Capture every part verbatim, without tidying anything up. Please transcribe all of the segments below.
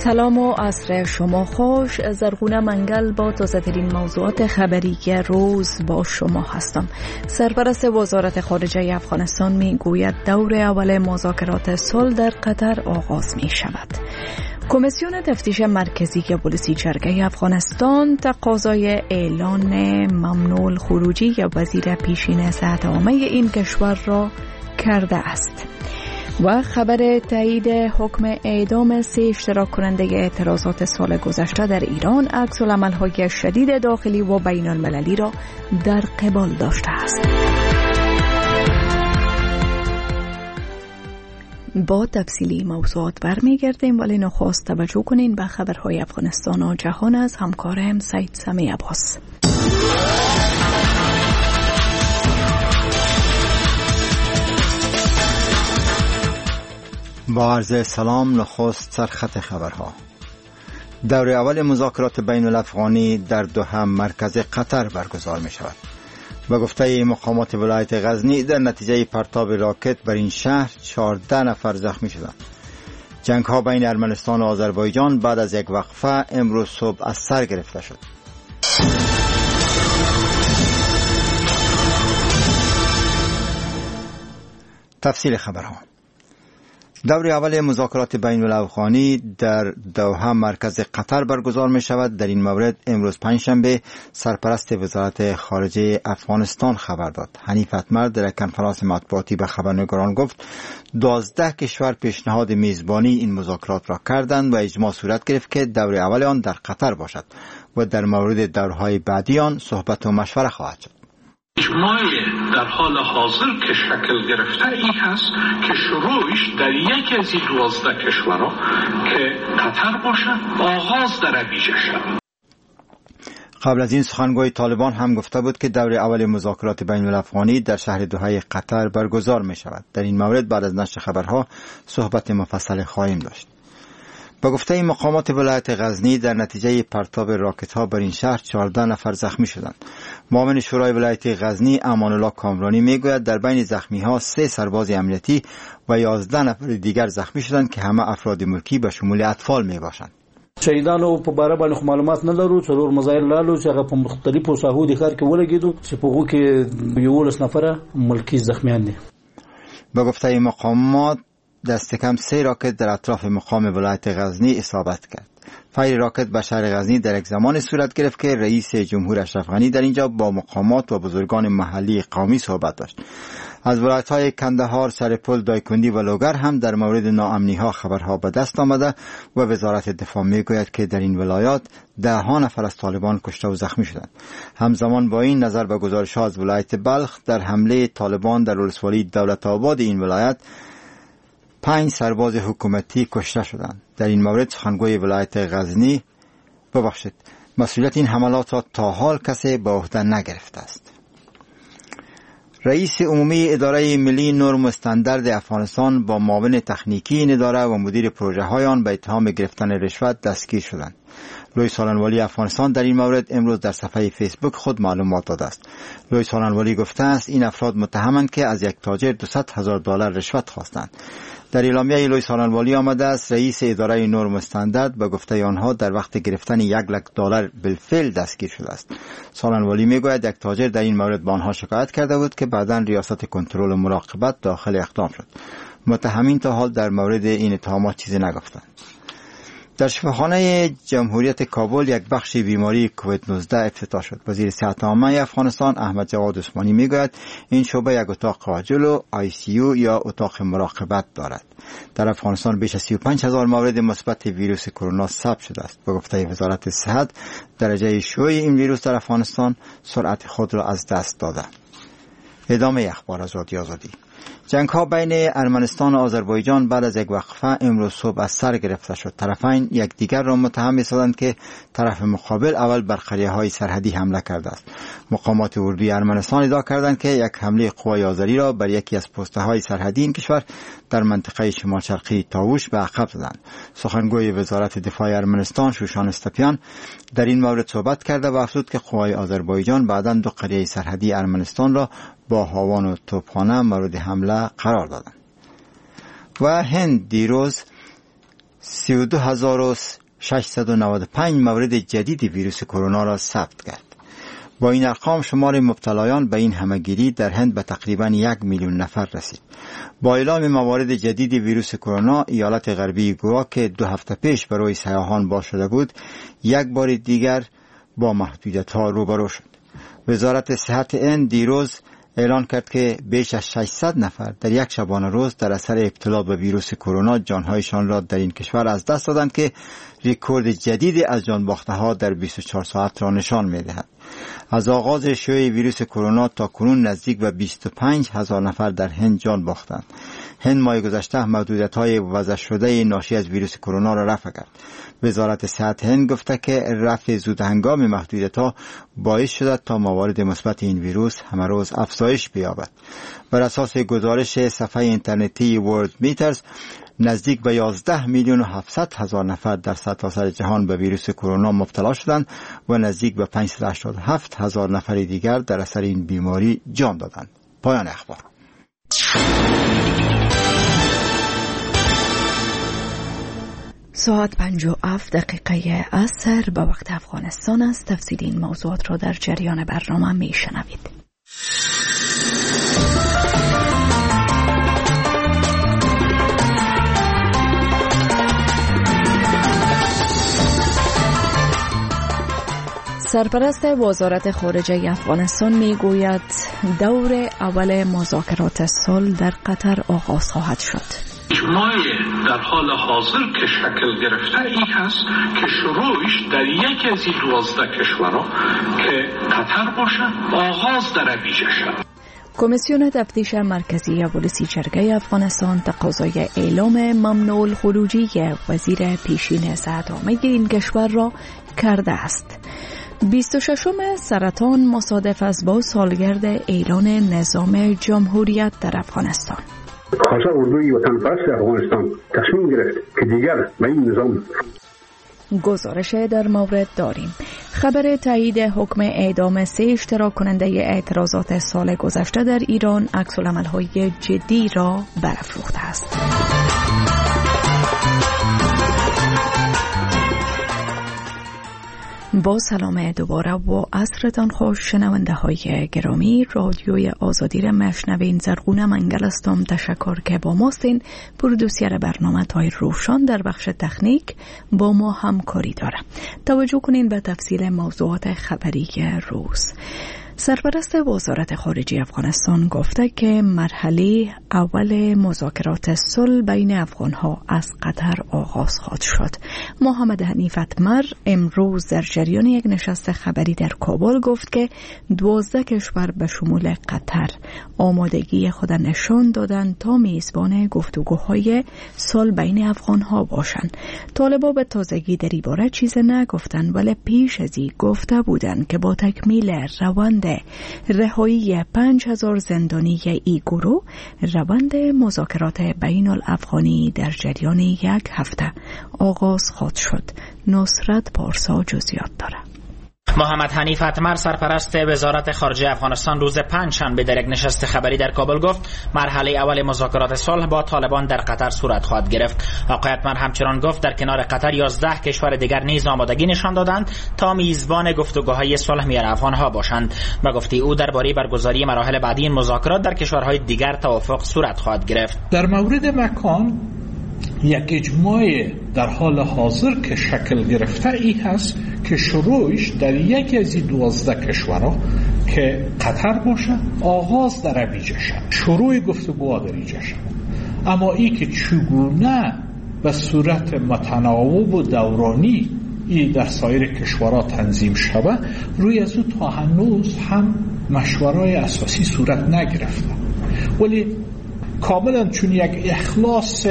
سلام و عصر شما خوش. زرغونه منگل با تازه‌ترین موضوعات خبری که روز با شما هستم. سرپرست وزارت خارجه افغانستان می گوید دور اول مذاکرات صلح در قطر آغاز می شود. کمیسیون تفتیش مرکزی پلیسی جرگه افغانستان تقاضای اعلان ممنوع الخروجی وزیر پیشین صحت عامه این کشور را کرده است. و خبر تایید حکم اعدام سه اشتراک کننده اعتراضات سال گذشته در ایران عکس‌العمل‌های شدید داخلی و بین المللی را در قبال داشته است. با تفصیلی موضوعات برمیگردیم، ولی نخست توجه کنین به خبرهای افغانستان و جهان از همکارم سید سمی عباس. با عرض سلام، نخست سرخط خبرها. دور اول مذاکرات بین الافغانی در دوحه مرکز قطر برگزار می شود. به گفته مقامات ولایت غزنی در نتیجه پرتاب راکت بر این شهر چهارده نفر زخمی شدند. جنگ ها بین ارمنستان و آذربایجان بعد از یک وقفه امروز صبح از سر گرفته شد. تفصیل خبرها. دور اول مذاکرات بین الافغانی در دوحه مرکز قطر برگزار می شود. در این مورد امروز پنجشنبه سرپرست وزارت خارجه افغانستان خبر داد. حنیف اتمر در کنفرانس مطبوعاتی به خبرنگاران گفت دوازده کشور پیشنهاد میزبانی این مذاکرات را کردند و اجماع صورت گرفت که دور اول آن در قطر باشد و در مورد دورهای بعدی آن صحبت و مشوره خواهد شد. اجماع در حال حاضر که شکل گرفته این هست که شروعش در یکی از این دوازده کشورها که قطر باشد آغاز در ابیجه شد. قبل از این سخنگوی طالبان هم گفته بود که دور اول مذاکرات بین الافغانی در شهر دوحه قطر برگزار می شود. در این مورد بعد از نشر خبرها صحبت مفصل خواهیم داشت. با گفته مقامات ولایت غزنی در نتیجه پرتاب راکت ها بر این شهر چهارده نفر زخمی شدند. معاون شورای ولایت غزنی امان الله کامرانی میگوید در بین زخمی ها سه سرباز امنیتی و یازده نفر دیگر زخمی شدند که همه افراد ملکی به شمول اطفال می باشند. شهیدانو په باره باندې معلومات نه لرو. څلور مظاهر لالو چې هغه په مختلفو ساحو د ښار کې ولګېدو چې په هغو کې یولس نفره ملکی زخمیان دي. با گفته مقامات دست کم سه راکت در اطراف مقام ولایت غزنی اصابت کرد. فایر راکت به شهر غزنی در یک زمان صورت گرفت که رئیس جمهور اشرف غنی در اینجا با مقامات و بزرگان محلی قومی صحبت داشت. از ولایت‌های کندهار، سرپل، دایکندی و لوگر هم در مورد ناامنی‌ها خبرها به دست آمده و وزارت دفاع میگوید که در این ولایات ده ها نفر از طالبان کشته و زخمی شدند. همزمان با این نظر به گزارش‌ها از ولایت بلخ در حمله طالبان در ولسوالی دولت آباد این ولایت پنج سرباز حکومتی کشته شدند. در این مورد سخنگوی ولایت غزنی ببخشید مسئولیت این حملات را تا حال کسی به عهده نگرفته است. رئیس عمومی اداره ملی نرم و استاندارد افغانستان با معاون تکنیکی این اداره و مدیر پروژه های آن به اتهام گرفتن رشوت دستگیر شدند. لوی سالنوالی افغانستان در این مورد امروز در صفحه فیسبوک خود معلومات داده است. لوی سالنوالی گفته است این افراد متهمند که از یک تاجر دویست هزار دلار رشوت خواستند. در اعلامیه لوی سالنوالی آمده است رئیس اداره نرم استاندارد به گفته آنها در وقت گرفتن یک لک دلار بالفعل دستگیر شده است. سالنوالی میگوید یک تاجر در این مورد به آنها شکایت کرده بود که بعداً ریاست کنترل و مراقبت داخل اقدام شد. متهمین تا حال در مورد این اتهامات چیزی نگفتند. در شفاخانه جمهوریت کابل یک بخش بیماری کووید نوزده افتتاح شد. وزیر صحت عامه افغانستان احمد جواد عثمانی میگوید این شعبه یک اتاق عاجل و آی سی یو یا اتاق مراقبت دارد. در افغانستان بیش از سی و پنج هزار مورد مثبت ویروس کرونا ثبت شده است. به گفته وزارت صحت درجه شیوع این ویروس در افغانستان سرعت خود را از دست داده. ادامه اخبار از رادیو آزادی. جنگ ها بین ارمنستان و آذربایجان بعد از یک وقفه امروز صبح از سر گرفته شد. طرفین یک دیگر را متهم می‌سازند که طرف مقابل اول بر قریه های سرحدی حمله کرده است. مقامات اردوی ارمنستان ادعا کردند که یک حمله قوای آذری را بر یکی از پسته های سرحدی این کشور در منطقه شمال شرقی تاووش به عقب زدند. سخنگوی وزارت دفاع ارمنستان شوشان استپیان در این مورد صحبت کرده و افزود که قوای آذربایجان بعداً دو قریه سرحدی ارمنستان را با هاوان و توپخانه مورد حمله قرار دادند. و هند دیروز سی و دو هزار و ششصد و نود و پنج مورد جدید ویروس کرونا را ثبت کرد. با این ارقام شمار مبتلایان به این همهگیری در هند به تقریبا یک میلیون نفر رسید. با اعلام موارد جدید ویروس کرونا، ایالت غربی گوا که دو هفته پیش برای سیاحان باز شده بود، یک بار دیگر با محدودیت‌ها روبرو شد. وزارت صحت هند دیروز اعلان کرد که بیش از ششصد نفر در یک شبانه روز در اثر ابتلا به ویروس کرونا جانهایشان را در این کشور از دست دادند که رکورد جدید از جان باخته‌ها در بیست و چهار ساعت را نشان می‌دهد. از آغاز شیوع ویروس کرونا تا کنون نزدیک به بیست و پنج هزار نفر در هند جان باختند. هند ماه گذشته محدودیت‌های وضع شده ناشی از ویروس کرونا را رفع کرد. وزارت صحت هند گفته که رفع زود هنگام محدودیت‌ها باعث شده تا موارد مثبت این ویروس همه روز افزایش بیابد. بر اساس گزارش صفحه اینترنتی ورلد میترز، نزدیک به یازده میلیون و هفتصد هزار نفر در سرتاسر جهان به ویروس کرونا مبتلا شدند و نزدیک به پانصد و هشتاد و هفت هزار نفر دیگر در اثر این بیماری جان دادند. پایان اخبار. ساعت پنج و هفت دقیقه عصر به وقت افغانستان است. تفصیل این موضوعات را در جریان برنامه می شنوید. سرپرست وزارت خارجه افغانستان می گوید دور اول مذاکرات صلح در قطر آغاز خواهد شد. مایه در حال حاضر که شکل گرفته ای هست که شروعش در یک از این دوازده کشورها که قطر باشه آغاز در ویژه شد. کمیسیون تفتیش مرکزی پلیسی جرگه افغانستان تقاضای اعلام ممنوع الخروجی وزیر پیشین صحت عامه این کشور را کرده است. بیست و ششم سرطان مصادف است با سالگرد اعلان نظام جمهوریت در افغانستان. خاصه اردوی وطن پرست افغانستان تصمیم گرفت که دیگر به این نظام گزارش در مورد داریم. خبر تایید حکم اعدام سه اشتراک کننده اعتراضات سال گذشته در ایران عکس العمل‌های جدی را برافروخته است. با سلام دوباره و عصرتان خوش شنونده های گرامی. رادیوی آزادی را مشنوین. زرغونه منگل هستم. تشکر که با ماستین. پرودوسر برنامه تایر روشان در بخش تکنیک با ما همکاری داره. توجه کنین به تفصیل موضوعات خبری روز. سرپرست وزارت خارجه افغانستان گفته که مرحله اول مذاکرات صلح بین افغانها از قطر آغاز خواهد شد. محمد حنیف اتمر امروز در جریان یک نشست خبری در کابل گفت که دوازده کشور به شمول قطر آمادگی خود نشان دادند تا میزبان گفتگوهای صلح بین افغانها باشند. طالبان به تازگی در این باره چیزی نگفتند، ولی پیش از این گفته بودند که با تکمیل روند رهایی پنج هزار زندانی ای گروه روند مذاکرات بین الافغانی در جریان یک هفته آغاز خواهد شد. نصرت پارسا جزئیات داره. محمد حنیف اتمر سرپرست وزارت خارجه افغانستان روز پنجشنبه در یک نشست خبری در کابل گفت مرحله اول مذاکرات صلح با طالبان در قطر صورت خواهد گرفت. آقای اتمر همچنان گفت در کنار قطر یازده کشور دیگر نیز آمادگی نشان دادند تا میزبان گفتگوهای صلح میان افغانها باشند و گفتی او درباره برگزاری مراحل بعدی این مذاکرات در کشورهای دیگر توافق صورت خواهد گرفت. در مورد مکان یک اجماع در حال حاضر که شکل گرفته ای هست که شروعش در یکی از این دوازده کشورها که قطر باشه آغاز در ابیجه شد. شروع گفتگوها در اینجا شد. اما ای که چگونه به صورت متناوب و دورانی ای در سایر کشورها تنظیم شود روی از او تا هنوز هم مشورای اساسی صورت نگرفته، ولی کاملا چون یک اخلاص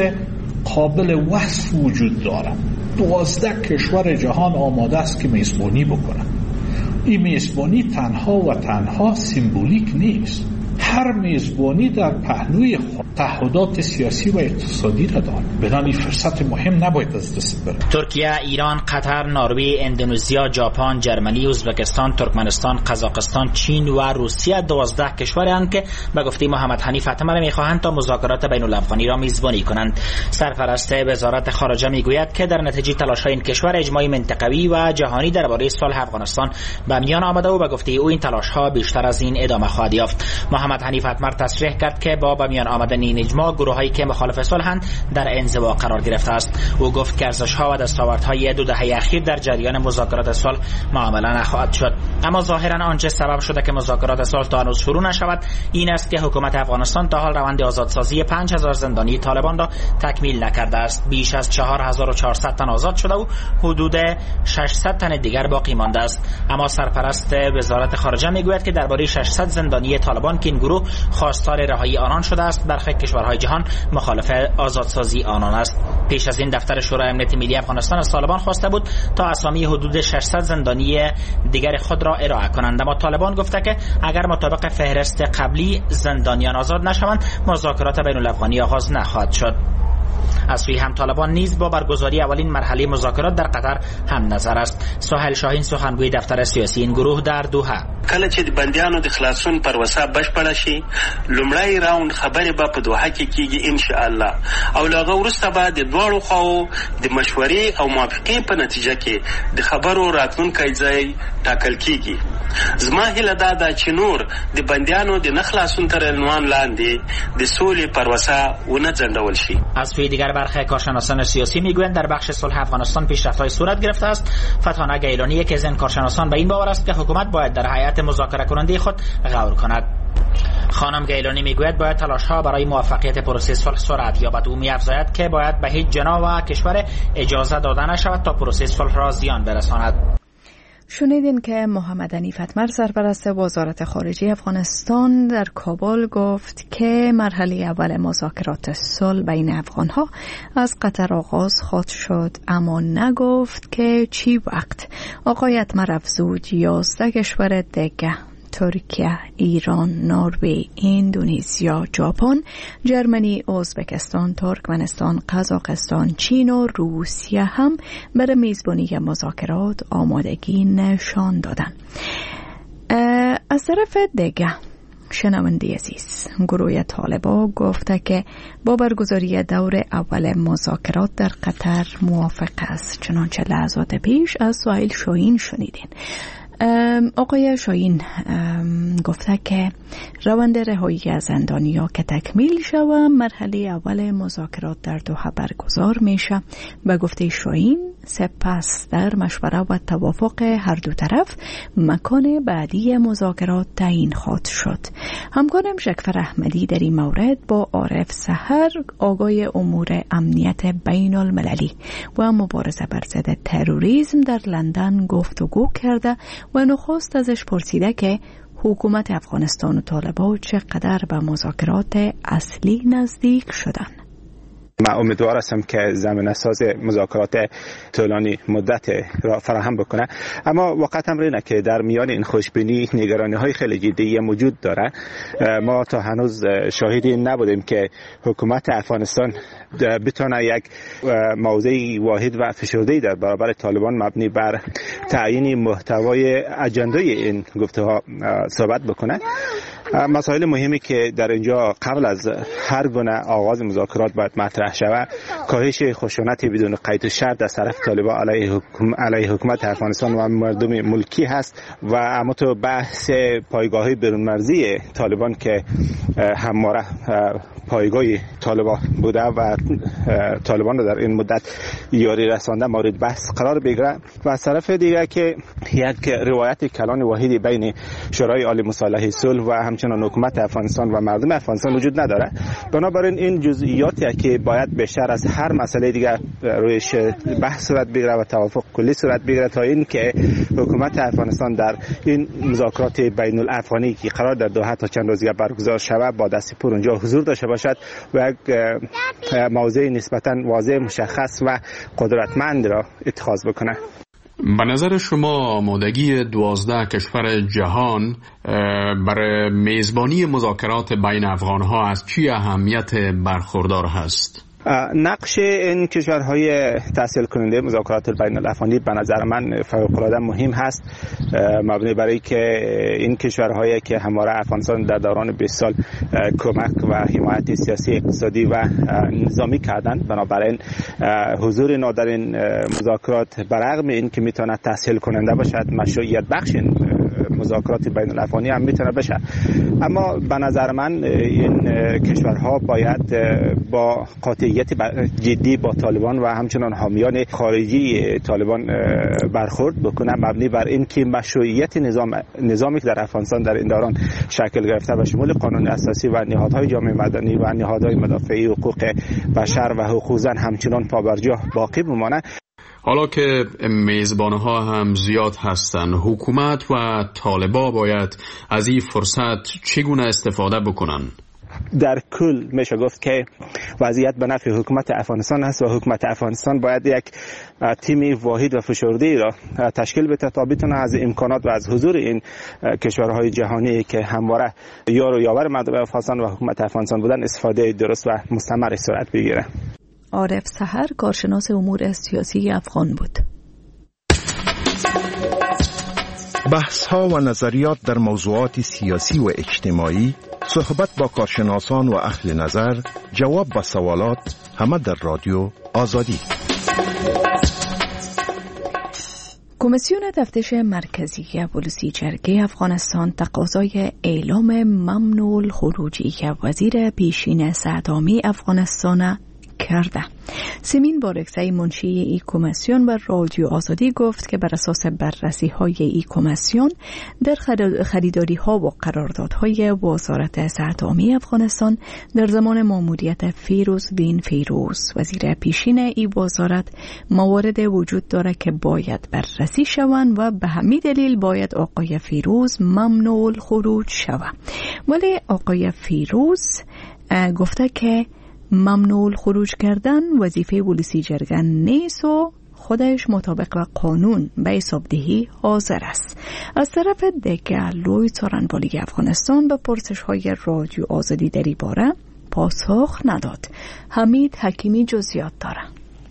قابل وصف وجود داره. دوازده کشور جهان آماده است که میزبانی بکنن. این میزبانی تنها و تنها سیمبولیک نیست، هر میزبانی در پهلوی خود تعهدات سیاسی و اقتصادی را دارد. بدان این فرصت مهم نباید از دست بره. ترکیه، ایران، قطر، نروژ، اندونزیا، ژاپن، جرمنی، ازبکستان، ترکمنستان، قزاقستان، چین و روسیه دوازده کشورند که به گفته محمد حنیف اتمر میخواهند تا مذاکرات بین الافغانی را میزبانی کنند. سرپرست وزارت خارجه میگوید که در نتیجه تلاش‌های این کشور اجماع منطقوی و جهانی درباره صلح افغانستان به میان آمده و به گفته او این تلاش‌ها بیشتر از این ادامه خواهد یافت. محمد حنیف اتمر تصریح کرد که با به میان آمدن این اجماع گروهایی که مخالف صلحند در انزوا قرار گرفته است. او گفت که ارزش‌ها و دستاوردهای دو دهه اخیر در جریان مذاکرات صلح معامله نخواهد شد. اما ظاهراً آنچه سبب شده که مذاکرات صلح تا هنوز شروع نشود این است که حکومت افغانستان تا حال روند آزادسازی پنج هزار زندانی طالبان را تکمیل نکرده است. بیش از چهار هزار و چهارصد تن آزاد شده و حدود ششصد تن دیگر باقی مانده است. اما سرپرست وزارت خارجه میگوید که درباره ششصد زندانی طالبان که این گروه خواستار رهایی آنان شده است برخی کشورهای جهان مخالف آزادسازی آنان است. پیش از این دفتر شورای امنیت ملی افغانستان از طالبان خواسته بود تا اسامی حدود ششصد زندانی دیگر خود را ارائه کنند، اما طالبان گفته که اگر مطابق فهرست قبلی زندانیان آزاد نشوند مذاکرات بین الافغانی آغاز نخواهد شد. از سوی هم طالبان نیز با برگزاری اولین مرحله مذاکرات در قطر هم نظر است. سهیل شاهین سخنگوی دفتر سیاسی این گروه در دوحه: کله چې د بندیانو د خلاصون پروسه بشپړه شي لومړی راوند خبرې به په دوحه کې کیږي ان شاء الله او لاغه ورسته به د دواړو خواو د مشورې او موافقې په نتیجه کې د خبرو راتلونکی ځای ټاکل کیږي. زما هیله دا ده چې نور د بندیانو د نخلاصون تر عنوان لاندې د سولې پروسه ونه ځنډول شي. از سوی دیگر برخی کارشناسان سیاسی میگویند در بخش صلح افغانستان پیشرفت‌های صورت گرفته است. فتحانه گیلانی یکی از این کارشناسان به این باور است که حکومت باید در هیئت مذاکره کننده خود غور کند. خانم گیلانی میگوید باید تلاش‌ها برای موفقیت پروسه صلح سرعت یابد. او می‌افزاید که باید به هیچ جناح و کشور اجازه داده نشود تا پروسه صلح را زیان برساند. شنیدین که محمد حنیف اتمر سرپرست وزارت خارجه افغانستان در کابل گفت که مرحله اول مذاکرات صلح بین افغانها از قطر آغاز خواهد شد، اما نگفت که چی وقت. آقای اتمر افزود یازده کشور دیگه ترکیه، ایران، نروژ، اندونزیا، ژاپن، جرمنی، ازبکستان، ترکمنستان، قزاقستان، چین و روسیه هم برای میزبانی مذاکرات آمادگی نشان دادن. از طرف دیگه شنونده عزیز، گروه طالبان گفته که با برگزاری دور اول مذاکرات در قطر موافق است. چنانچه لحظات پیش از سهیل شاهین شنیدین. آقای شاهین گفته که روند رهایی از زندانی‌ها که تکمیل شود مرحله اول مذاکرات در دوحه برگزار میشه. به گفته شاهین سپس در مشوره و توافق هر دو طرف مکان بعدی مذاکرات تعیین خواهد شد. همکارم شکفر احمدی در این مورد با عارف سحر آقای امور امنیت بین المللی و مبارزه بر ضد تروریسم در لندن گفتگو کرده و نخست ازش پرسیده که حکومت افغانستان و طالبان چقدر به مذاکرات اصلی نزدیک شدن. من امیدوار هستم که زمینه ساز مذاکرات طولانی مدت را فراهم بکنه، اما واقعا هم اینه که در میان این خوشبینی نگرانی های خیلی جدی موجود داره. ما تا هنوز شاهدی نبودیم که حکومت افغانستان بتونه یک موضع واحد و فشرده در برابر طالبان مبنی بر تعیین محتوای اجنده این گفته‌ها صحبت بکنه. مسائل مهمی که در اینجا قبل از هر گونه آغاز مذاکرات باید مطرح شود کاهش خشونت بدون قید و شرط از طرف طالبان علیه حکومت علیه حکومت افغانستان و مردم ملکی هست و اما تو بحث پایگاه‌های بیرون مرزی طالبان که همواره پایگاه طالبان بوده و طالبان رو در این مدت یاری رسانده مورد بحث قرار بگیره و از طرف دیگه که یک روایت کلان واحدی بین شورای عالی مصالحه صلح و همچنان حکومت افغانستان و مردم افغانستان وجود نداره. بنابراین این جزئیاتی که باید بیشتر از هر مسئله دیگه رویش بحث صورت بگیره و توافق کلی صورت بگیره تا این که حکومت افغانستان در این مذاکرات بین الافغانی که قرار در دوحه تا چند روز برگزار شود با دست پر اونجا حضور داشته باشد و یک موضوع نسبتا واضح مشخص و قدرتمند را اتخاذ بکنه. به نظر شما آمادگی دوازده کشور جهان برای میزبانی مذاکرات بین افغانها از چی اهمیت برخوردار هست؟ نقش این کشورهای تحصیل کننده مذاکرات بین الافغانی به نظر من فوق‌العاده مهم هست، مبنی برای که این کشورهایی که همواره افغانستان در دوران بیست سال کمک و حمایت سیاسی، اقتصادی و نظامی کردند، بنابراین حضور اینا در این مذاکرات برغم این که میتونه تحصیل کننده باشد، مشروعیت بخش مذاکرات بین الافغانی هم میتونه بشه، اما به نظر من این کشورها باید با قاطعیت جدی با طالبان و همچنان حامیان خارجی طالبان برخورد بکنه، مبنی بر این که مشروعیت نظام نظامی که در افغانستان در این دوران شکل گرفته به شمول قانون اساسی و نهادهای جامعه مدنی و نهادهای مدافعی حقوق بشر و حقوق زن همچنان پابرجا باقی بمانه. حالا که میزبانها هم زیاد هستند، حکومت و طالبا باید از این فرصت چگونه استفاده بکنن؟ در کل میشه گفت که وضعیت به نفع حکومت افغانستان است و حکومت افغانستان باید یک تیم واحد و فشرده‌ای را تشکیل بده تا بتونه از امکانات و از حضور این کشورهای جهانی که همواره یار و یاور مردم افغانستان و حکومت افغانستان بودن استفاده درست و مستمر صورت بگیره. عارف سحر، کارشناس امور سیاسی افغان بود. بحث‌ها و نظریات در موضوعات سیاسی و اجتماعی، صحبت با کارشناسان و اهل نظر، جواب به سوالات، همه در رادیو آزادی. کمیسیون تفتیش مرکزی پلیسی جرگه افغانستان تقاضای اعلام ممنوع الخروجی که وزیر پیشین سعدامی افغانستان کرده. سیمین بارکزی منشی ای کمیسیون بر رادیو آزادی گفت که بر اساس بررسی های ای کمیسیون در خریداری ها و قراردادهای وزارت سعدامی افغانستان در زمان ماموریت فیروز بین فیروز وزیر پیشین ای وزارت موارد وجود داره که باید بررسی شوند و به همین دلیل باید آقای فیروز ممنوع الخروج شود. ولی آقای فیروز گفته که ممنوع خروج کردن وظیفه پلیسی جرگه نیست و خودش مطابق با قانون به حسابدهی حاضر است. از طرف دیگر لوی څارنوالي افغانستان به پرسش های رادیو آزادی در این باره پاسخ نداد. حمید حکیمی جزئیات داره.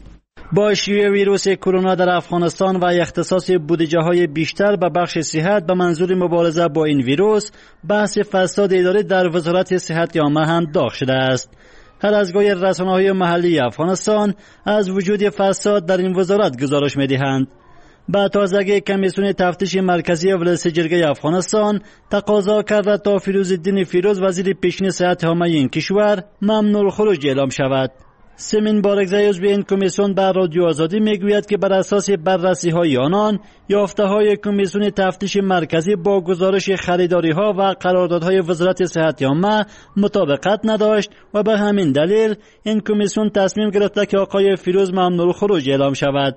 با شیوع ویروس کرونا در افغانستان و اختصاص بودجه های بیشتر به بخش صحت به منظور مبارزه با این ویروس، بحث فساد اداری در وزارت صحت عامه هم داغ شده است. هر از گاهی رسانه‌های محلی افغانستان از وجود فساد در این وزارت گزارش می‌دهند. با تازگی کمیسیون تفتیش مرکزی ولایت جرگه افغانستان تقاضا کرده تا فیروزالدین فیروز وزیر پیشین صحت عامه این کشور ممنوع الخروج اعلام شود. سیمین بارکزی عضو این کمیسیون بر رادیو آزادی میگوید که بر اساس بررسی های آنان یافته های کمیسیون تفتیش مرکزی با گزارش خریداری ها و قراردادهای وزارت صحت عامه مطابقت نداشت و به همین دلیل این کمیسیون تصمیم گرفته که آقای فیروز ممنوع الخروج اعلام شود.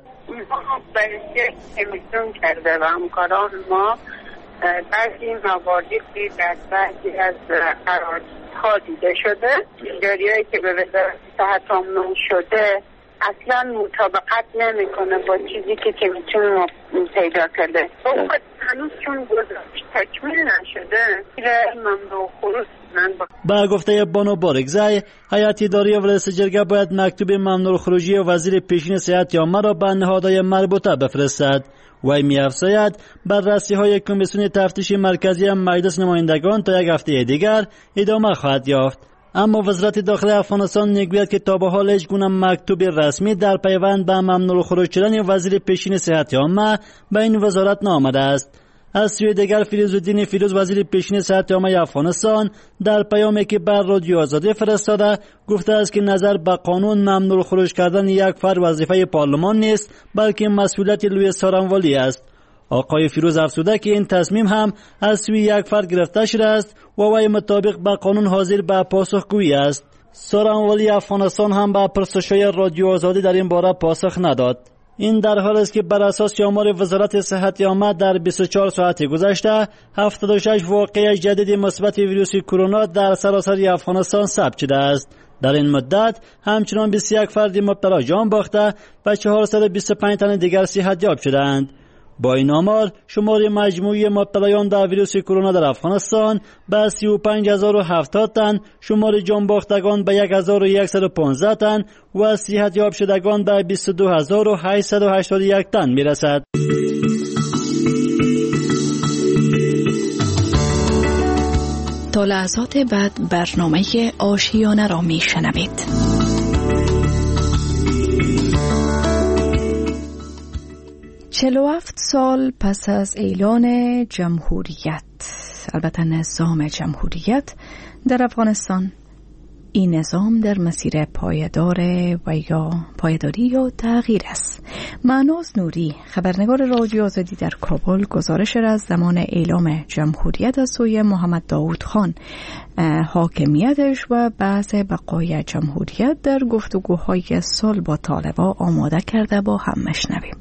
بررسی کمیسیون کرده و همکاران ما بعضی مواردی در بعضی از قراردادها دیده شده، جاریایی که به وزارت صحت ممنوع شده اصلا مطابقت نمیکنه با چیزی که کمیسیون ما پیدا کرده. هنوز چون گزارش تکمیل نشده ممنوع خروج. با گفته بانو بارکزی، هیئت اداری ولایت جرگه باید مکتوب ممنوع خروجی وزیر پیشین صحت عامه را به نهادهای مربوطه بفرستد. وی می‌افزاید بررسی‌های کمیسیون تفتیش مرکزی مجلس نمایندگان تا یک هفته دیگر ادامه خواهد یافت. اما وزارت داخلی افغانستان میگوید که تا به حال هیچ گونه مکتوب رسمی در پیوند به ممنوع خروج شدن وزیر پیشین صحت عامه به این وزارت نامده است. از سوی دیگر فیروزالدین فیروز وزیر پیشین صحت عامه افغانستان در پیامی که بر رادیو آزادی فرستاده گفته است که نظر به قانون ممنوع خروج کردن یک فرد وظیفه پارلمان نیست، بلکه مسئولیت لوی څارنوالي است. آقای فیروز افزوده که این تصمیم هم از سوی یک فرد گرفته شده است و وی مطابق به قانون حاضر به پاسخگویی است. څارنوالي افغانستان هم به پرسش‌های رادیو آزادی در این باره پاسخ نداد. این در حال است که بر اساس آمار وزارت صحت عامه در بیست و چهار ساعت گذشته هفتاد و شش واقعه جدید مثبت ویروس کرونا در سراسر افغانستان ثبت شده است. در این مدت همچنان بیست و یک فرد مبتلا جان باخته و چهارصد و بیست و پنج تن دیگر صحتیاب شدند. با این آمار شمار مجموعی مبتلایان در ویروس کرونا در افغانستان به سی و پنج هزار و هفتاد تن، شمار جانباختگان به یک هزار و صد و پانزده تن و صحتیاب شدگان به بیست و دو هزار و هشتصد و هشتاد و یک تن میرسد. تا لحظات بعد برنامه آشیانه را می شنوید. چهل و هفت سال پس از اعلان جمهوریت، البته نظام جمهوریت در افغانستان، این نظام در مسیر پایدار و یا پایداری یا تغییر است. معناز نوری، خبرنگار رادیو آزادی در کابل، گزارش را از زمان اعلام جمهوریت از سوی محمد داود خان، حاکمیتش و بحث بقای جمهوریت در گفتگوهای صلح با طالبان آماده کرده، با هم مشنویم.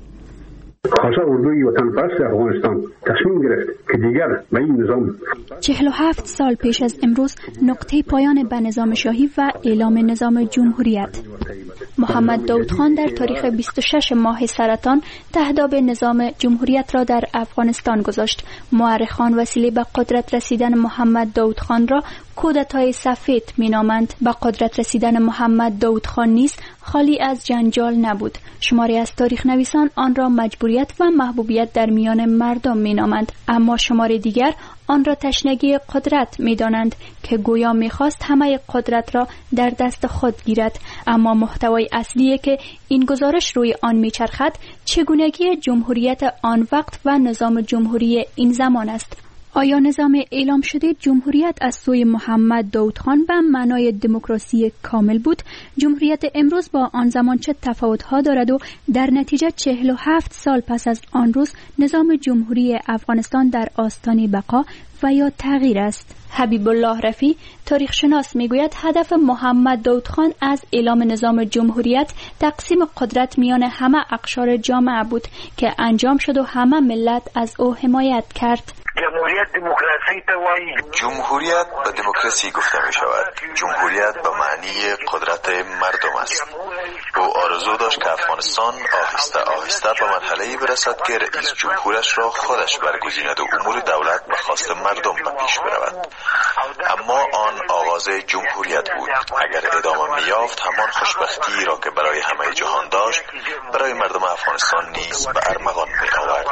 خاصه اردوی وطن پرست افغانستان تصمیم گرفت که دیگر به این نظام چهل و هفت سال پیش از امروز نقطه پایان به نظام شاهی و اعلام نظام جمهوریت. محمد داود خان در تاریخ بیست و شش ماه سرطان تهداب نظام جمهوریت را در افغانستان گذاشت. مورخان وسیله به قدرت رسیدن محمد داود خان را کودتای سفید مینامند. به قدرت رسیدن محمد داود خان نیز خالی از جنجال نبود. شماری از تاریخ نویسان آن را مجبوریت و محبوبیت در میان مردم مینامند، اما شماری دیگر آن را تشنگی قدرت می‌دانند که گویا می‌خواست همه قدرت را در دست خود گیرد. اما محتوای اصلی که این گزارش روی آن می‌چرخد چگونگی جمهوریت آن وقت و نظام جمهوری این زمان است. آیا نظام اعلام شده جمهوریت از سوی محمد داود خان به معنای دموکراسی کامل بود؟ جمهوریت امروز با آن زمان چه تفاوت‌ها دارد و در نتیجه چهل و هفت سال پس از آن روز نظام جمهوری افغانستان در آستانه بقا و یا تغییر است؟ حبیب الله رفی، تاریخ شناس، میگوید هدف محمد داود خان از اعلام نظام جمهوریت تقسیم قدرت میان همه اقشار جامعه بود که انجام شد و همه ملت از او حمایت کرد. جمهوریت دموکراسی توایی. جمهوریت به دموکراسی گفته می شود. جمهوریت به معنی قدرت مردم است. او آرزو داشت که افغانستان آهسته آهسته به مرحله‌ای برسد که رئیس جمهورش را خودش برگزیند و امور دولت به خواست مردم به پیش برود. اما آن آغاز جمهوریت بود. اگر ادامه می‌یافت همان خوشبختی را که برای همه جهان داشت برای مردم افغانستان نیز به ارمغان می‌آورد.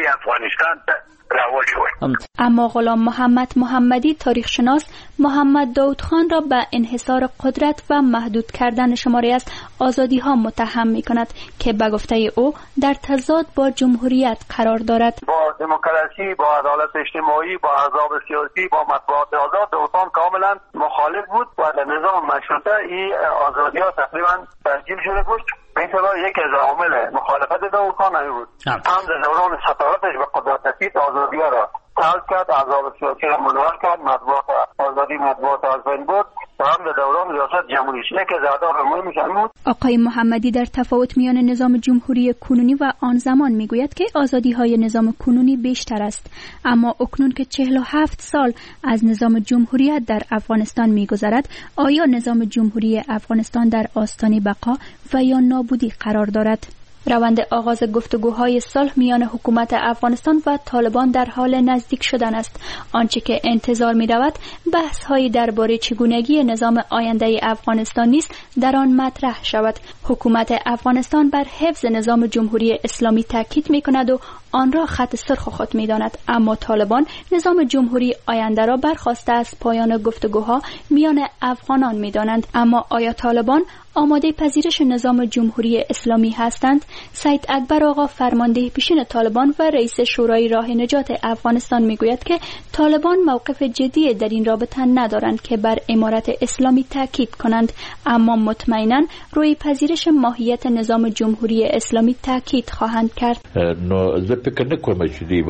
اما غلام محمد محمدی، تاریخ شناس، محمد داود خان را به انحصار قدرت و محدود کردن شماری از آزادی ها متهم می کند که به گفته او در تضاد با جمهوریت قرار دارد. با دموکراسی، با عدالت اجتماعی، با احزاب سیاسی، با مطبوعات آزاد داود خان کاملا مخالف بود و در نظام مشروطه این آزادی ها تقریبا تسجیل شده بود. این سبب یکی از عوامل مخالفت داود خان همین بود. هم در دوران صدارتش به قدرت رسید، آزادی ها را سلب کرد، احزاب سیاسی را منحل کرد، مطبوعات آزادی مطبوعات از بین برد و هم در دوران ریاست جمهوری که زیادار مهمش بود. آقای محمدی در تفاوت میان نظام جمهوری کنونی و آن زمان میگوید که آزادی های نظام کنونی بیشتر است، اما اکنون که چهل و هفت سال از نظام جمهوریت در افغانستان میگذرد، آیا نظام جمهوری افغانستان در آستانه بقا و یا نابودی قرار دارد؟ روند آغاز گفتگوهای صلح میان حکومت افغانستان و طالبان در حال نزدیک شدن است. آنچه که انتظار می رود بحث‌هایی درباره چگونگی نظام آینده افغانستان نیست در آن مطرح شود. حکومت افغانستان بر حفظ نظام جمهوری اسلامی تاکید می کند و آن را خط سرخ خود می داند، اما طالبان نظام جمهوری آینده را برخواسته از پایان گفتگوها میان افغانان می دانند. اما آیا طالبان آماده پذیرش نظام جمهوری اسلامی هستند؟ سید اکبر آقا، فرمانده پیشین طالبان و رئیس شورای راه نجات افغانستان میگوید که طالبان موقف جدی در این رابطه ندارند که بر امارت اسلامی تاکید کنند، اما مطمئنا روی پذیرش ماهیت نظام جمهوری اسلامی تاکید خواهند کرد. من فکر نمی کنم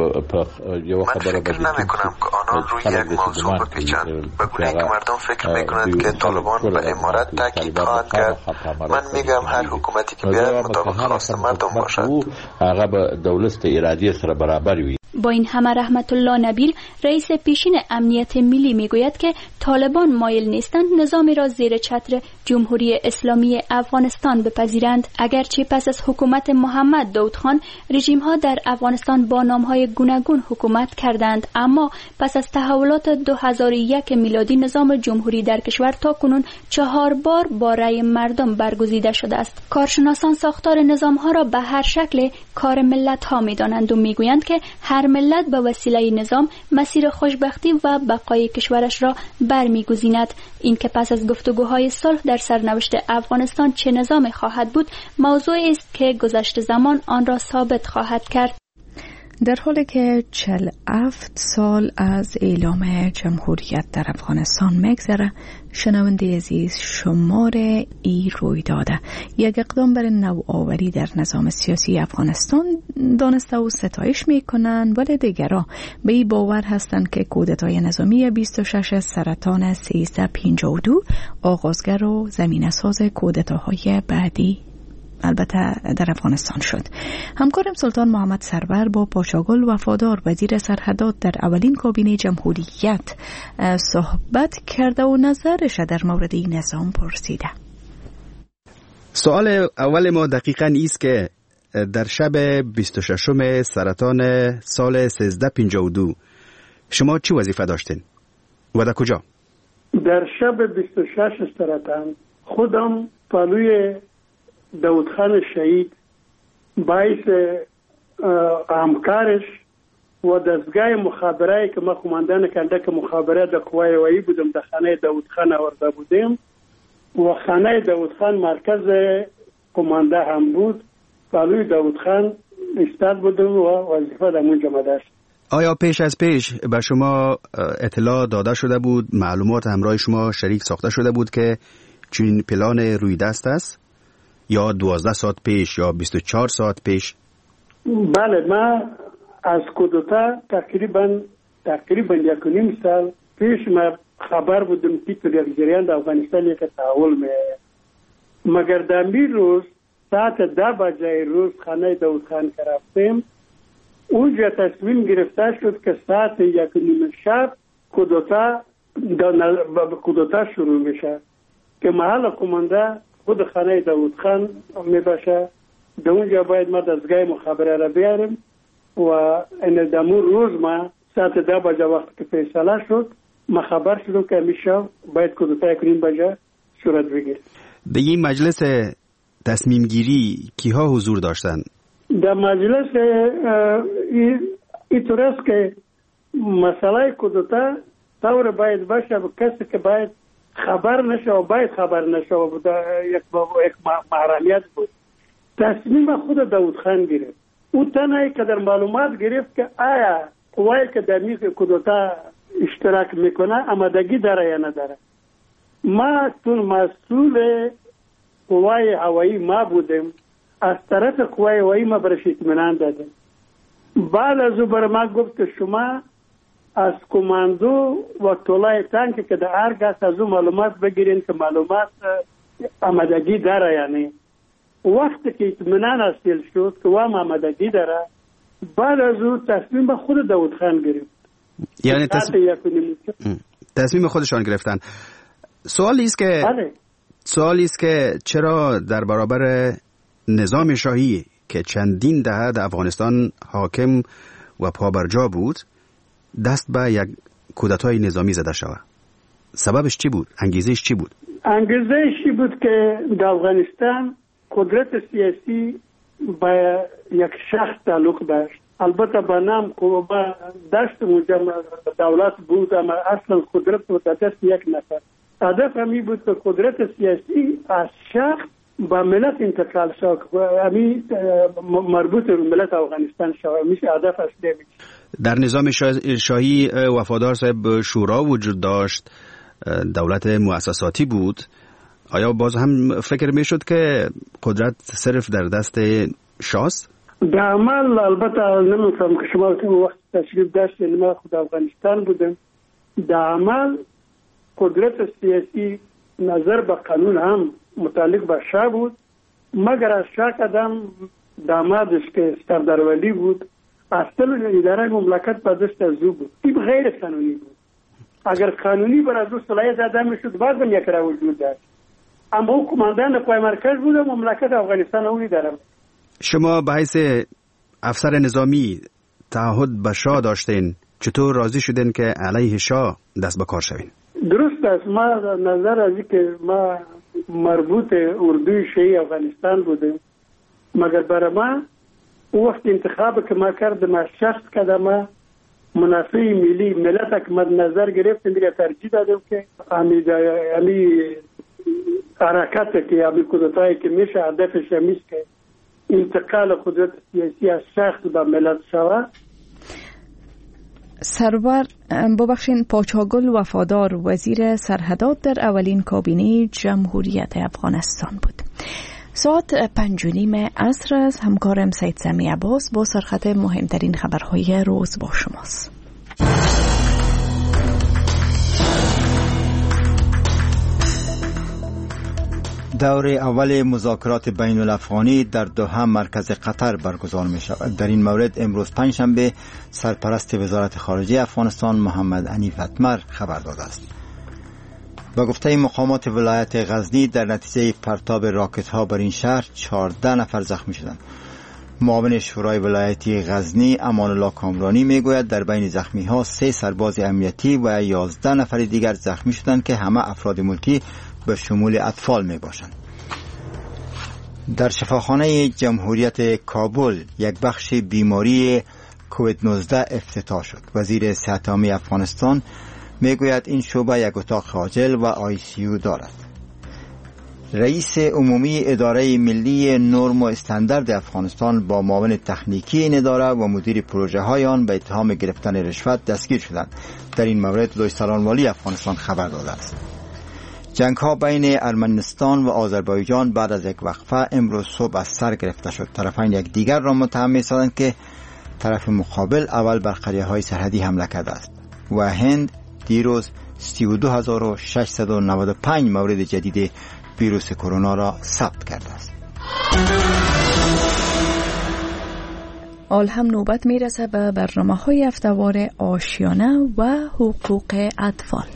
که آنان روی یک موضوع بپیچند. بگویند که مردم فکر می کنند که طالبان به امارت تاکید خواهند کرد. من میگم هر حکومتی که بیاید مطابق خواست مردم باشد. هغه به دولت ارادی سره برابر وي. با این همه رحمت الله نبیل، رئیس پیشین امنیت ملی، میگوید که طالبان مایل نیستند نظامی را زیر چتر جمهوری اسلامی افغانستان بپذیرند. اگرچه پس از حکومت محمد داود خان رژیم ها در افغانستان با نام های گوناگون حکومت کردند، اما پس از تحولات دو هزار و یک میلادی نظام جمهوری در کشور تا کنون چهار بار با رأی مردم برگزیده شده است. کارشناسان ساختار نظام ها را به هر شکل کار ملت ها می دانند و می گویند که هر ملت به وسیله نظام مسیر خوشبختی و بقای کشورش را برمیگزیند. این که پس از گفتگوهای صلح در سرنوشت افغانستان چه نظام خواهد بود موضوعی است که گذشت زمان آن را ثابت خواهد کرد. در حالی که چهل و هفت سال از اعلام جمهوریت در افغانستان میگذره، شنونده عزیز شمار ای روی داده یک اقدام بر نوآوری در نظام سیاسی افغانستان دانسته و ستایش میکنند، ولی دیگران به این باور هستند که کودتای نظامی بیست و شش سرطان سیزده پنجاه و دو آغازگر و زمینه ساز کودتاهای بعدی البته در افغانستان شد. همکارم سلطان محمد سرور با پاشاگل وفادار وزیر سرحدات در اولین کابینه جمهوریت صحبت کرده و نظرش در مورد این نظام پرسیده. سوال اول ما دقیقاً ایست که در شب بیست و ششم سرطان سال سیزده پنجاه و دو شما چی وظیفه داشتین و در کجا؟ در شب بیست و شش سرطان خودم پالوی داود خان شهید باعث همکارش و دستگاه مخابرایی که ما قماندان کندک مخابرات در قوای وایی بودم در خانه داود خان آورده بودیم و خانه داود خان مرکز قمانده هم بود. پالوی داود خان استاد بودم و وظیفه در اونجا داشت. آیا پیش از پیش به شما اطلاع داده شده بود، معلومات همراه شما شریک ساخته شده بود که چنین پلان روی دست است؟ یا دوازده ساعت پیش یا بیست و چهار ساعت پیش؟ بله، ما از کودتا تقریبا تقریبا یک و نیم سال پیش ما خبر بودم که تو یک جریان در افغانستان یک تحول می‌آید. مگر در می روز ساعت ده بجه روز خانه داود خان که رفتیم، اونجا تصمیم گرفته شد که ساعت یک و نیم شب کودتا کودتا شروع میشه که محل قمانده خود خانه داود خان می باشه. در اونجا باید ما دستگاه مخابره را بیاریم و این دمون روز ما ساعت ده بجه وقت که فیصله شد ما خبر شدم که میشه باید کودتا کنیم بجه صورت بگیر. در این مجلس تصمیم گیری کیها حضور داشتن؟ در مجلس این طور است که مسئله کودتا طور باید باشه و کسی که باید خبر نشه و باید خبر نشه و یک محرمیت بود. تصمیم خود داود خان گرفت. او تنهایی که در معلومات گرفت که آیا قوایی که در میز کودتا اشتراک میکنه آمادگی داره یا نداره. ما چون مسئول قوای هوایی ما بودیم، از طرف قوای هوایی ما برش اطمینان دادیم. بعد از او بر ما گفت که شما از کماندو و طولای تانک که در ارگاس از اون معلومات بگیرین که معلومات آمادگی داره. یعنی وقتی که اطمینان حاصل شد که وام آمادگی داره، بعد از او تصمیم خود داود خان گرفت. یعنی تصمیم, تصمیم خودشان گرفتن. سوالی است که سوالی است که چرا در برابر نظام شاهی که چندین دهه در افغانستان حاکم و پابرجا بود دست به یک کودتای نظامی زده شود؟ سببش چی بود؟ انگیزش چی بود؟ انگیزش چی بود که در افغانستان قدرت سیاسی با یک شخص تعلق داشت. البته با نام قوبا داشت مجمع دولت بود، اما اصلا قدرت و دست یک نفر. هدف همی بود که قدرت سیاسی از شخص با ملت انتقال شد، همی مربوط به ملت افغانستان شد. میشه هدف اصلی میشه. در نظام شاهی وفادار صاحب شورا وجود داشت، دولت مؤسساتی بود. آیا باز هم فکر میشد که قدرت صرف در دست شاست؟ در عمل البته نمیفهم که شما که وقت تشریف داشتین، ما خود افغانستان بودم. در عمل قدرت سیاسی نظر به قانون هم متعلق به شاه بود، مگر از شاه قدم دامادش که سردار ولی بود اصل اداره مملکت به دست از او بود. این غیر قانونی بود. اگر قانونی بر از صلاحیت داده میشد باز هم یک را وجود داشت. اما او کماندان قوای مرکز بود و مملکت افغانستان اولی دارم. شما به حیث افسر نظامی تعهد به شاه داشتین، چطور راضی شدین که علیه شاه دست به کار شوین؟ درست است. ما نظر از که ما مربوط اردوی شیعی افغانستان بودیم، مگر برای ما او وقت انتخاب که ما کردم از شخص کدام منافع ملی ملت که مد نظر گرفتیم میره ترجیح دادم که امی امی حرکت که امی کودتایی که میشه هدفش همیست که انتقال قدرت سیاسی از شخص به ملت شود. سرور ببخشین پاچاگل وفادار وزیر سرحدات در اولین کابینه جمهوریت افغانستان بود. ساعت پنج و نیم عصر از همکارم سید سمی عباس با سرخط مهمترین خبرهای روز با شماست. دور اول مذاکرات بین الافغانی در دوحه مرکز قطر برگزار می شود. در این مورد امروز پنجشنبه سرپرست وزارت خارجه افغانستان محمد حنیف اتمر خبر داده است. با گفته مقامات ولایت غزنی در نتیجه پرتاب راکت ها بر این شهر چهارده نفر زخمی شدند. معاون شورای ولایتی غزنی امان الله کامرانی می گوید در بین زخمی ها سه سرباز امنیتی و یازده نفر دیگر زخمی شدند که همه افراد ملکی به شمول اطفال می باشند. در شفاخانه جمهوریت کابل یک بخش بیماری کووید نوزده افتتاح شد. وزیر صحت عامه افغانستان می گوید این شعبه یک اتاق عاجل و آی سی یو دارد. رئیس عمومی اداره ملی نرم و استاندارد افغانستان با معاون تکنیکی این اداره و مدیر پروژه های آن به اتهام گرفتن رشوت دستگیر شدند. در این مورد لوی سالانوالی افغانستان خبر داده است. جنگ ها بین ارمنستان و آذربایجان بعد از یک وقفه امروز صبح از سر گرفته شد. طرفین یک دیگر را متهم می‌سازند که طرف مقابل اول بر قریه های سرحدی حمله کرده است و هند دیروز سی و دو هزار و ششصد و نود و پنج مورد جدید ویروس کرونا را ثبت کرده است. آل هم نوبت میرسه به برنامه‌های هفته‌وار آشیانه و حقوق اطفال.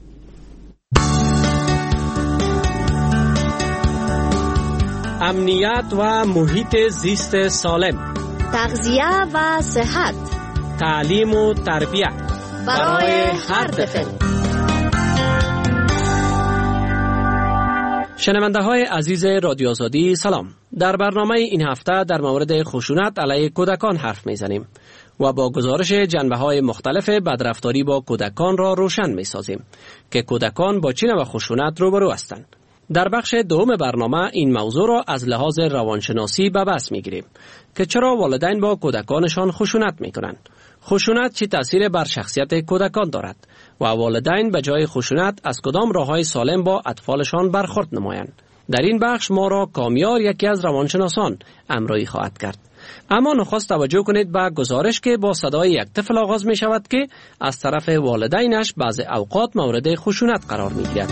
امنیت و محیط زیست سالم، تغذیه و صحت، تعلیم و تربیت برای هر طفل. شنونده های عزیز رادیو آزادی سلام. در برنامه این هفته در مورد خشونت علیه کودکان حرف میزنیم و با گزارش جنبه های مختلف بدرفتاری با کودکان را روشن می سازیم که کودکان با چه نوع خشونت روبرو هستند. در بخش دوم برنامه این موضوع را از لحاظ روانشناسی به بحث می گیریم که چرا والدین با کودکانشان خشونت می کنند، خشونت چه تأثیر بر شخصیت کودکان دارد و والدین به جای خشونت از کدام راه‌های سالم با اطفالشان برخورد نمایند. در این بخش ما را کامیار یکی از روانشناسان همراهی خواهد کرد. اما نخست توجه کنید به گزارش که با صدای یک طفل آغاز می شود که از طرف والدینش بعض اوقات مورد خشونت قرار می گیرد.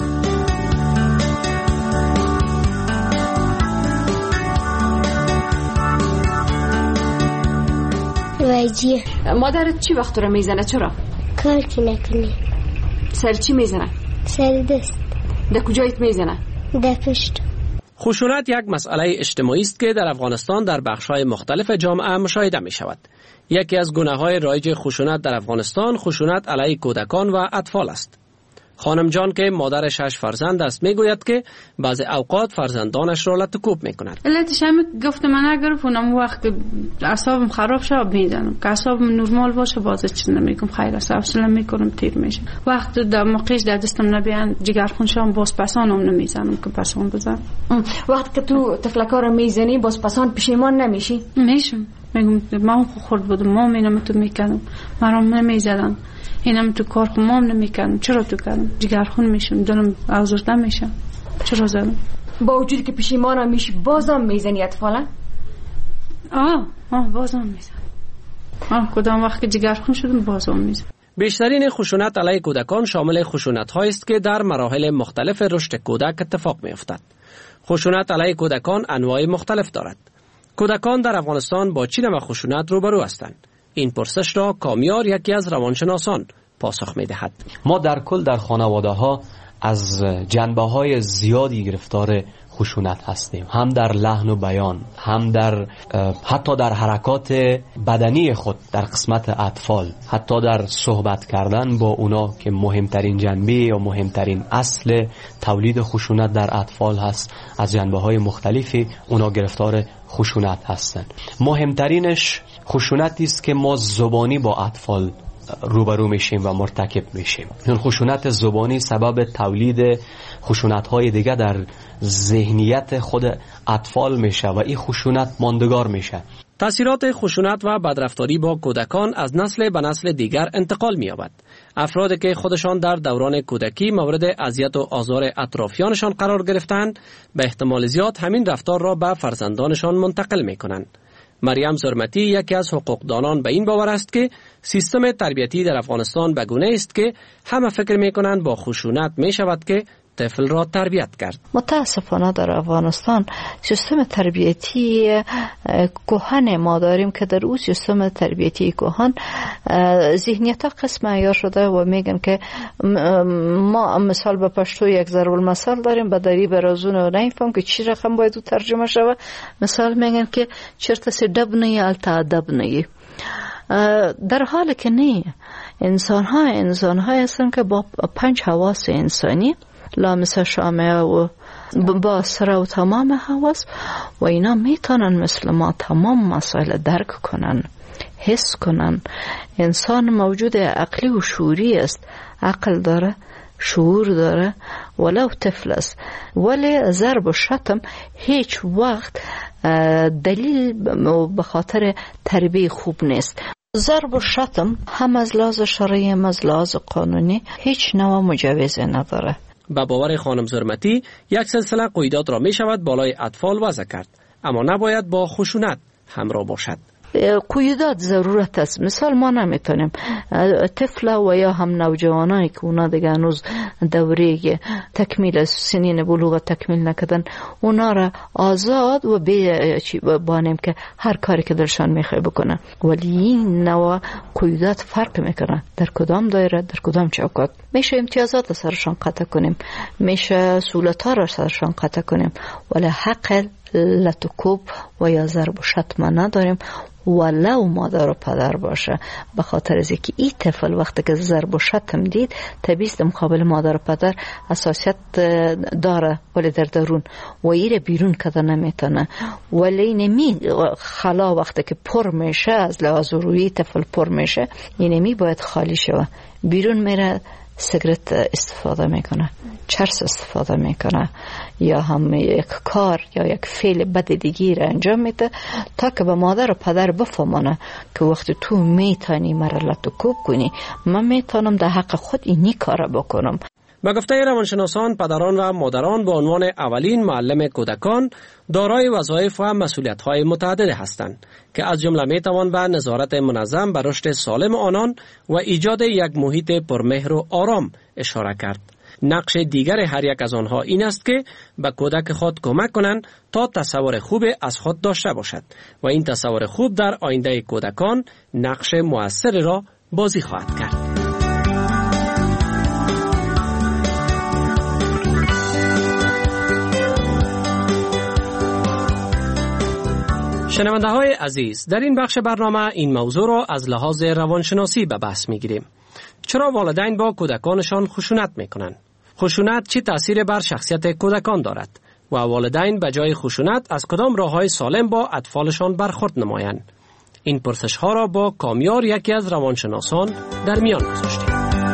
وجیه مادرت چی وقت رو میزنه؟ چرا؟ کار که نکنی. سر چی میزنه؟ سر دست. در کجایت میزنه؟ در پشت. خشونت یک مسئله اجتماعی است که در افغانستان در بخش‌های مختلف جامعه مشاهده می شود. یکی از گونه‌های رایج خشونت در افغانستان خشونت علیه کودکان و اطفال است. خانم جان که مادر شش فرزند است میگوید که بعض اوقات فرزندانش را لطکوب میکند. علتش هم گفتم من اگر اونم وقت اعصابم خراب شه میزنم، که اعصابم نرمال باشه باز چیز نمیگم، خیر است حوصله میکنم تیر میشه. وقت در موقعش در دستم نبیان جگرخون شام باز پسانم نمیزنم که پسان بزنم. وقت که تو تفلکا رو میزنی باز پسان پشیمان نمیشی؟ میشم. میگم ما خورد بودم ما اینم تو میکنم مرام نمیزدم، اینم تو کار خمام نمیکنم، چرا تو کردم؟ جگرخون میشم، دلم آزرده میشم، چرا زدم؟ با وجودی که پشیمانم میشی بازم میزنی اطفالا؟ آه آه بازم میزنم. آه کدام وقت که جگرخون شدم بازم میزنم. بیشترین خشونت علیه کودکان شامل خشونت هایی است که در مراحل مختلف رشد کودک اتفاق میافتد. خشونت علیه کودکان انواع مختلف دارد. کودکان در افغانستان با چه نوع خشونت روبرو هستند؟ این پرسش را کامیار یکی از روانشناسان پاسخ می‌دهد. ما در کل در خانواده ها از جنبه های زیادی گرفتار خشونت هستیم، هم در لحن و بیان، هم در حتی در حرکات بدنی خود در قسمت اطفال، حتی در صحبت کردن با اونا که مهمترین جنبه یا مهمترین اصل تولید خشونت در اطفال هست. از جنبه های مختلفی اونا گرفتار خشونت هستن. مهمترینش خشونتی است که ما زبانی با اطفال روبرو میشیم و مرتکب میشیم. این خشونت زبانی سبب تولید خشونت‌های دیگه در ذهنیت خود اطفال میشه و این خشونت ماندگار میشه. تأثیرات خشونت و بدرفتاری با کودکان از نسل به نسل دیگر انتقال می‌یابد. افرادی که خودشان در دوران کودکی مورد اذیت و آزار اطرافیانشان قرار گرفتند، به احتمال زیاد همین رفتار را به فرزندانشان منتقل می‌کنند. مریم زرمتی یکی از حقوقدانان به این باور است که سیستم تربیتی در افغانستان به گونه است که همه فکر می‌کنند با خشونت می‌شود که طفل را تربیت کرد. متاسفانه در افغانستان سیستم تربیتی کهن ما داریم که در اون سیستم تربیتی کهن ذهنیت ها قسم عیار شده و میگن که ما مثال به پشتو یک ضرب المثل داریم، به دری برازون و نمیفهم که چی رقم باید او ترجمه شود. مثال میگن که چرت سی دب نی التا ادب نی، در حالی که نه. انسان ها انسان ها هستن که با پنج حواس انسانی لامس شامه و با سر و تمام حواس و اینا میتونن مثل ما تمام مسائل درک کنن، حس کنن. انسان موجود عقلی و شعوری است، عقل داره، شعور داره، ولو طفل است. ولی ضرب و شتم هیچ وقت دلیل به خاطر تربیه خوب نیست. ضرب و شتم هم از لحاظ شرعی هم از لحاظ قانونی هیچ نوع مجوزی نداره. با باور خانم زرمتی یک سلسله قیودات را می شود بالای اطفال وضع کرد، اما نباید با خشونت همراه باشد. قیودات ضرورت است. مثال ما نمیتونیم طفل و یا هم نوجوانایی که اونا دیگه هنوز دوره تکمیل سنین بلوغ تکمیل نکردن، اونا را آزاد و بانیم که هر کاری که دلشان میخواه بکنن. ولی این نوع قیودات فرق میکنه در کدام دایره، در کدام چوکات. میشه امتیازات سرشان قطع کنیم، میشه سهولت‌ها را سرشان قطع کنیم، ولی حق لطکوب و یا ضرب و شتم نداریم، ولو مادر و پدر باشه. به خاطر از اینکه این طفل وقتی که ضرب و شتم دید طبیعی است مقابل مادر و پدر حساسیت داره، ولی در درون و ایره بیرون کده نمیتونه. ولی نمی خلا وقتی که پر میشه، از لحاظ روی طفل پر میشه، اینمی باید خالی شوه. بیرون میره سیگرت استفاده میکنه، چرس استفاده میکنه، یا هم یک کار یا یک فعل بد دیگی را انجام میده تا که به مادر و پدر بفهمونه که وقتی تو میتونی مرا لطکوب کنی، من میتونم در حق خود اینی کار بکنم. به گفته روانشناسان، پدران و مادران به عنوان اولین معلم کودکان دارای وظایف و مسئولیت‌های متعدد هستند که از جمله میتوان به نظارت منظم بر رشد سالم آنان و ایجاد یک محیط پرمهر و آرام اشاره کرد. نقش دیگر هر یک از آنها این است که به کودک خود کمک کنند تا تصور خوب از خود داشته باشد و این تصور خوب در آینده کودکان نقش مؤثر را بازی خواهد کرد. شنونده های عزیز، در این بخش برنامه این موضوع را از لحاظ روانشناسی به بحث می گیریم. چرا والدین با کودکانشان خشونت می کنند؟ خشونت چه تأثیر بر شخصیت کودکان دارد؟ و والدین به جای خشونت از کدام راه‌های سالم با اطفالشان برخورد نمایند؟ این پرسش ها را با کامیار، یکی از روانشناسان، در میان گذاشتیم.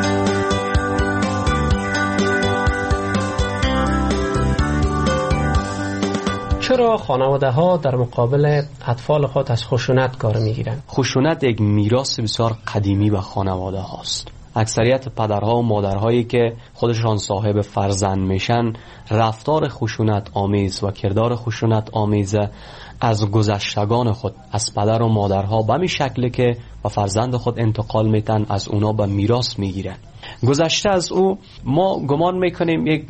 چرا خانواده ها در مقابل اطفال خود از خشونت کار میگیرند؟ خشونت یک میراث بسیار قدیمی به خانواده هاست. اکثریت پدرها و مادرهایی که خودشان صاحب فرزند میشن، رفتار خشونت آمیز و کردار خشونت آمیز از گذشتگان خود، از پدر و مادرها به می شکلی که و فرزند خود انتقال میتن، از اونا به میراث میگیرن. گذشته از او ما گمان میکنیم یک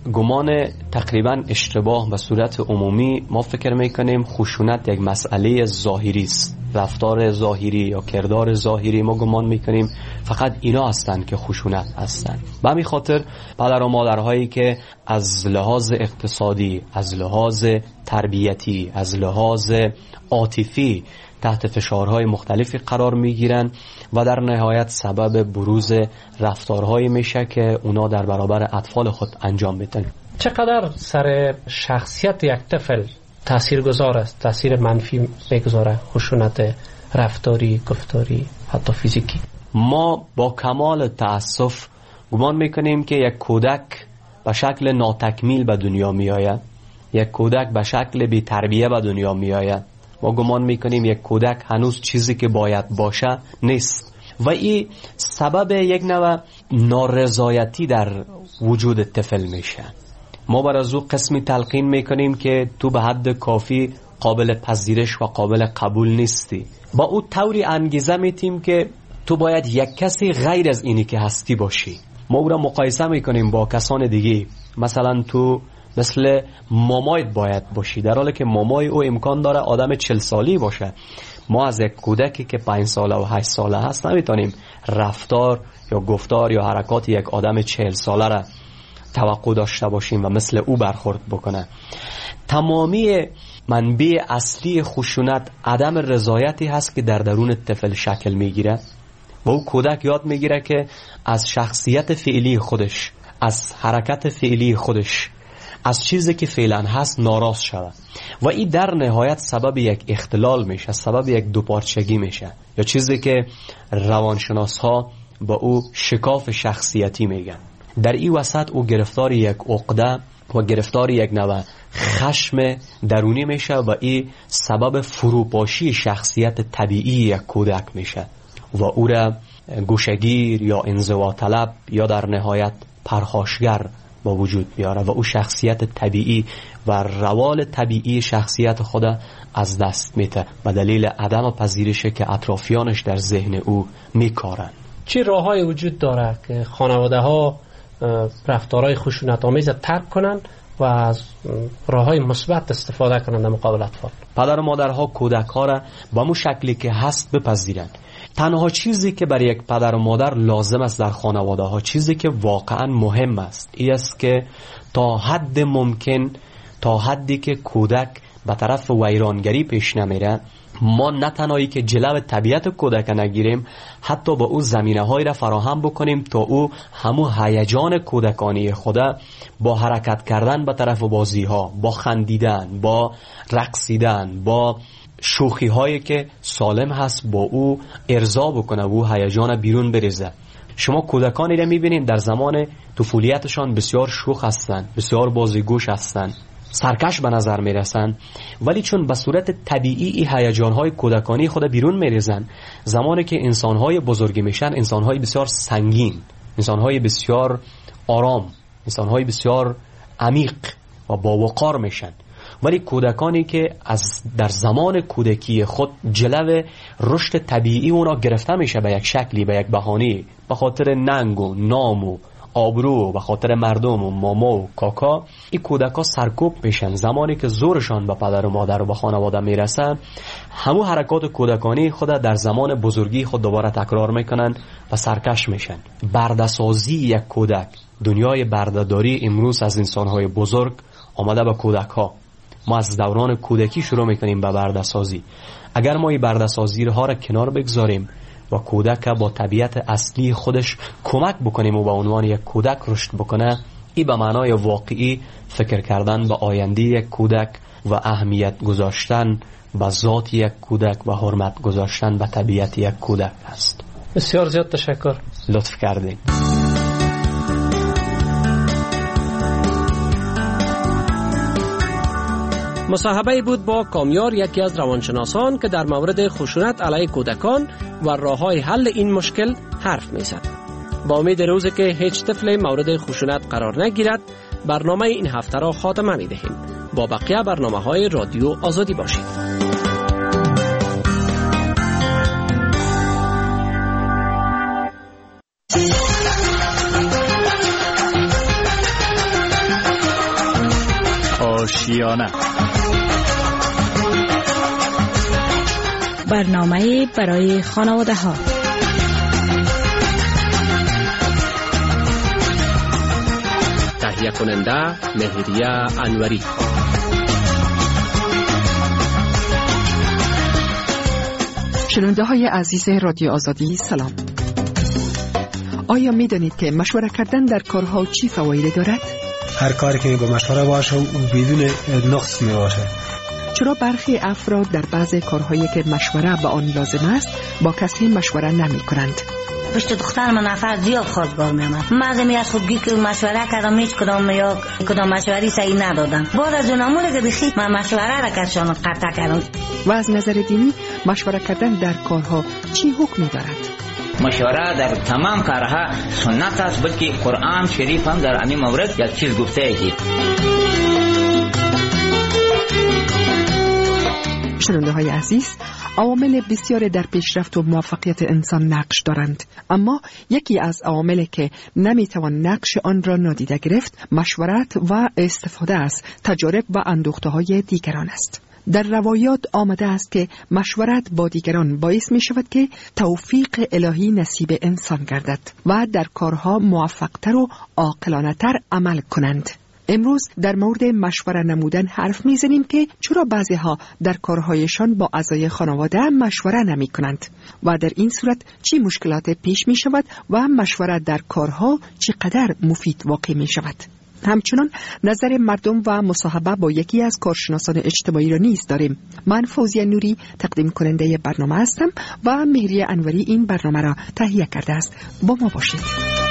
گمان تقریبا اشتباه به صورت عمومی ما فکر میکنیم خشونت یک مسئله ظاهری است، رفتار ظاهری یا کردار ظاهری. ما گمان میکنیم فقط اینا هستند که خشونت هستند. به همین خاطر پدر و مادرهایی که از لحاظ اقتصادی، از لحاظ تربیتی، از لحاظ عاطفی تحت فشارهای مختلفی قرار میگیرن و در نهایت سبب بروز رفتارهایی میشه که اونا در برابر اطفال خود انجام میدن. چقدر سر شخصیت یک طفل تأثیر گذار است، تأثیر منفی میگذاره خشونت رفتاری، گفتاری، حتی فیزیکی؟ ما با کمال تأسف گمان میکنیم که یک کودک به شکل ناتکمیل به دنیا میآید، یک کودک به شکل بی تربیه به دنیا میآید. ما گمان میکنیم یک کودک هنوز چیزی که باید باشه نیست و این سبب یک نوع نارضایتی در وجود طفل میشه. ما بر از او قسمی تلقین میکنیم که تو به حد کافی قابل پذیرش و قابل قبول نیستی. با او طوری انگیزه میتیم که تو باید یک کسی غیر از اینی که هستی باشی. ما او را مقایسه میکنیم با کسان دیگه، مثلا تو مثل مامایت باید باشی، در حالی که مامای او امکان داره آدم چل سالی باشه. ما از یک کودکی که پنج ساله و هشت ساله هست نمیتونیم رفتار یا گفتار یا حرکات یک آدم چهل ساله را توقع داشته باشیم و مثل او برخورد بکنه. تمامی منبع اصلی خشونت عدم رضایتی هست که در درون طفل شکل میگیره و او کودک یاد میگیره که از شخصیت فعلی خودش، از حرکت فعلی خودش، از چیزی که فعلا هست ناراض شود و این در نهایت سبب یک اختلال میشه، سبب یک دوپارچگی میشه، یا چیزی که روانشناس ها با او شکاف شخصیتی میگن. در این وسط او گرفتار یک عقده و گرفتار یک نوع خشم درونی میشه و این سبب فروپاشی شخصیت طبیعی یک کودک میشه و او را گوشگیر یا انزوا طلب یا در نهایت پرخاشگر با وجود بیاره و او شخصیت طبیعی و روال طبیعی شخصیت خود از دست میده به دلیل عدم پذیرشی که اطرافیانش در ذهن او میکارن. چه راههای وجود داره که خانواده ها رفتارهای خشونت آمیز ترک کنن و از راههای مثبت استفاده کنن در مقابل اطفال؟ پدر و مادرها کودک ها را با مو شکلی که هست بپذیرند. تنها چیزی که برای یک پدر و مادر لازم است در خانواده ها، چیزی که واقعا مهم است، این است که تا حد ممکن، تا حدی که کودک به طرف ویرانگری پیش نمیره، ما نه تنهایی که جلو طبیعت کودک نگیریم، حتی با او زمینه هایی را فراهم بکنیم تا او همو هیجان کودکانی خدا با حرکت کردن به طرف بازی ها، با خندیدن، با رقصیدن، با شوخی هایی که سالم هست با او ارضا بکنه و او هیجان بیرون بریزه. شما کودکانی را میبینید در زمان طفولیتشان بسیار شوخ هستند، بسیار بازیگوش هستند، سرکش به نظر میرسن، ولی چون به صورت طبیعی این هیجان‌های کودکانی خود بیرون میریزن، زمانی که انسان‌های بزرگی میشن، انسان‌های بسیار سنگین، انسان‌های بسیار آرام، انسان‌های بسیار عمیق و با وقار میشن. ولی کودکانی که از در زمان کودکی خود جلو رشد طبیعی اونا گرفته میشه به یک شکلی، به یک بهانه‌ای، به خاطر ننگ و نام و آبرو، به خاطر مردم و ماما و کاکا، این کودکا سرکوب میشن. زمانی که زورشان به پدر و مادر و به خانواده میرسن، همو حرکات کودکانی خود در زمان بزرگی خود دوباره تکرار میکنن و سرکش میشن. برده‌سازی یک کودک، دنیای برده‌داری امروز از انسانهای بزرگ آمده به کودک ها. ما از دوران کودکی شروع میکنیم به برده‌سازی. اگر ما این برده‌سازی ها را کنار بگذاریم و کودک با طبیعت اصلی خودش کمک بکنیم و به عنوان یک کودک رشد بکنه، این به معنای واقعی فکر کردن به آینده یک کودک و اهمیت گذاشتن به ذات یک کودک و حرمت گذاشتن به طبیعت یک کودک است. بسیار زیاد تشکر، لطف کردید. مصاحبه بود با کامیار، یکی از روانشناسان که در مورد خشونت علیه کودکان و راه‌های حل این مشکل حرف می‌زد. با امید روزی که هیچ طفل مورد خشونت قرار نگیرد، برنامه این هفته را خاتمه می‌دهیم. با بقیه برنامه‌های رادیو آزادی باشید. یا نه. برنامه برای خانواده ها. تهیه کننده مهریه انوری. شنونده های عزیز رادیو آزادی سلام. آیا می دانید که مشوره کردن در کارها چی فوایدی دارد؟ هر کاری که با مشوره باشه و بدون نقص می باشه. چرا برخی افراد در بعض کارهایی که مشوره به آن لازم است با کسی مشوره نمی کنند؟ پشت دختر من نفر زیاد خواستگار می آمد. مردمی از خودگی که مشوره کردم هیچ کدام یا کدام مشوری صحیح ندادم. بعد از اون امور که بخیر من مشوره را کشان قطع کردم. و از نظر دینی مشوره کردن در کارها چی حکمی دارد؟ مشوره در تمام کارها سنت است، بلکه قرآن شریف هم در همین مورد یک چیز گفته ای. شنونده های عزیز، عوامل بسیار در پیشرفت و موفقیت انسان نقش دارند، اما یکی از عواملی که نمیتوان نقش آن را نادیده گرفت مشورت و استفاده از تجارب و اندوخته های دیگران است. در روایات آمده است که مشورت با دیگران باعث می شود که توفیق الهی نصیب انسان گردد و در کارها موفقتر و عاقلانه‌تر عمل کنند. امروز در مورد مشوره نمودن حرف میزنیم که چرا بعضی ها در کارهایشان با اعضای خانواده مشوره نمی کنند و در این صورت چی مشکلات پیش می شود و مشوره در کارها چقدر مفید واقع می شود. همچنان نظر مردم و مصاحبه با یکی از کارشناسان اجتماعی را نیز داریم. من فوزیه نوری تقدیم کننده برنامه هستم و مهریه انوری این برنامه را تهیه کرده است. با ما باشید.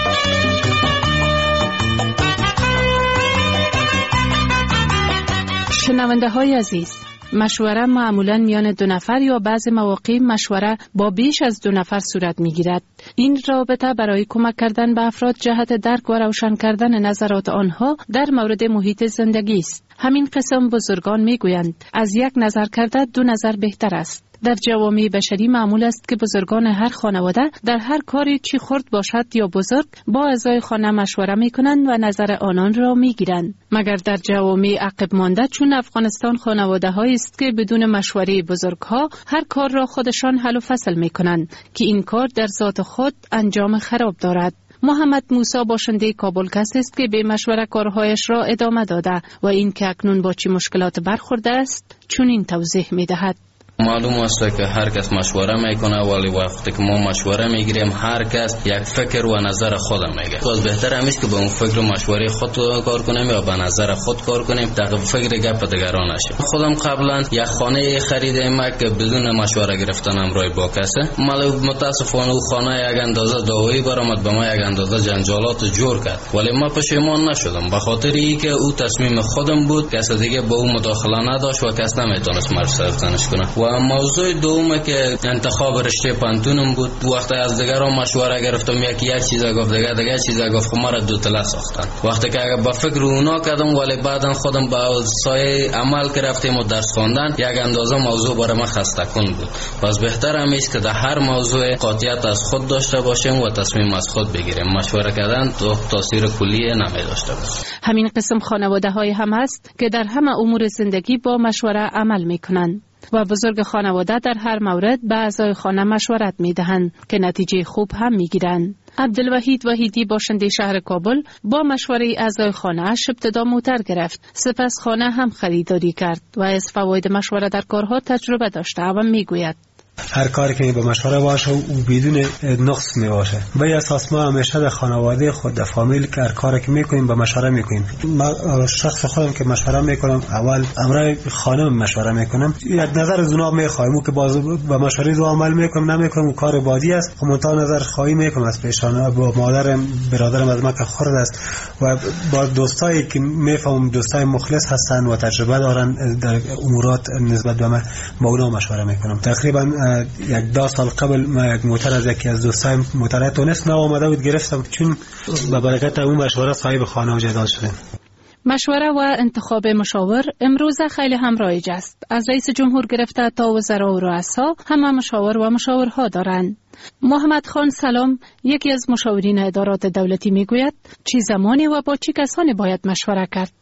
شنونده های عزیز، مشوره معمولا میان دو نفر یا بعض مواقع مشوره با بیش از دو نفر صورت میگیرد. این رابطه برای کمک کردن به افراد جهت درک و روشن کردن نظرات آنها در مورد محیط زندگی است. همین قسم بزرگان میگویند از یک نظر کرده دو نظر بهتر است. در جوامع بشری معمول است که بزرگان هر خانواده در هر کاری چی خرد باشد یا بزرگ با اعضای خانه مشوره می کنند و نظر آنان را می گیرند. مگر در جوامع عقب مانده چون افغانستان خانواده هایی است که بدون مشوره بزرگها هر کار را خودشان حل و فصل می کنند که این کار در ذات خود انجام خراب دارد. محمد موسی باشنده کابل کسی است که به مشوره کارهایش را ادامه داده و این که اکنون با چه مشکلات برخورده است چون این توضیح می دهد. معلوم است که هر کس مشوره میکنه، ولی وقتی که ما مشوره میگیریم هر کس یک فکر و نظر خودم میگه. باز بهتر همیشه که به اون فکر و مشوره خود کار کنیم یا به نظر خود کار کنیم تا فکر گپ دیگران نشه. خودم قبلا یک خانه خریدم که بدون مشوره گرفتن همراه با کسی، ولی متاسفانه اون خانه یک اندازه دعوایی برآمد، به ما یک اندازه جنجالات جور کرد، ولی ما پشیمان نشدم به خاطر اینکه او تصمیم خودم بود، کس دیگه با او مداخله نداشت و کس نمیتونست مرسرتنش کنه. و موضوع دوم که انتخاب رشته پانتونم بود، وقتی از دیگران مشوره گرفتم یکی یک چیزا گفت دیگه دیگه چیزا گفت، ما دو تله ساختن. وقتی که با فکر اونا کردم ولی بعدن خودم با سایه عمل کردم و درس خواندن یک اندازه موضوع برای من خسته کن بود. پس بهتر همیشه که در هر موضوع قاطعیت از خود داشته باشیم و تصمیم از خود بگیریم. مشوره کردن تو تاثیر کلی نمی داشته باشه. همین قسم خانواده های هم است که در همه امور زندگی با مشوره عمل میکنند و بزرگ خانواده در هر مورد به اعضای خانه مشورت می دهند که نتیجه خوب هم می گیرند. عبدالوحید وحیدی باشنده شهر کابل با مشوره اعضای خانه اش ابتدا موتر گرفت، سپس خانه هم خریداری کرد و از فواید مشوره در کارها تجربه داشته و می گوید هر کاری که با مشوره باشه و بدون نقص می باشه. به اساس ما همیشه در خانواده خود در فامیل که هر کاری که میکنیم با مشوره میکنیم. ما شخص خودم که مشوره میکنم اول امرای خانم مشوره میکنم، یک نظر از اونها میخوایم که باز با مشوره رو عمل میکنم نمیکنم کار بادی است، خب تا نظر خواهی میکنم از پیشانه با مادرم برادرم از ما که خرد است و با دوستایی که میفهمم دوستای مخلص هستن و تجربه دارن در امورات نسبت به من با اونها مشوره میکنم. تقریبا یک دو سال قبل ما یک موتر از یکی از دوستایم موتر تونست نو آمده بود گرفتم، چون به برکت اون مشوره صاحب خانه و جدال شدیم. مشوره و انتخاب مشاور امروز خیلی هم رایج است. از رئیس جمهور گرفته تا وزرا و رؤسا همه مشاور و مشاورها دارند. محمد خان سلام یکی از مشاورین ادارات دولتی میگوید چه زمانی و با چه کسانی باید مشوره کرد؟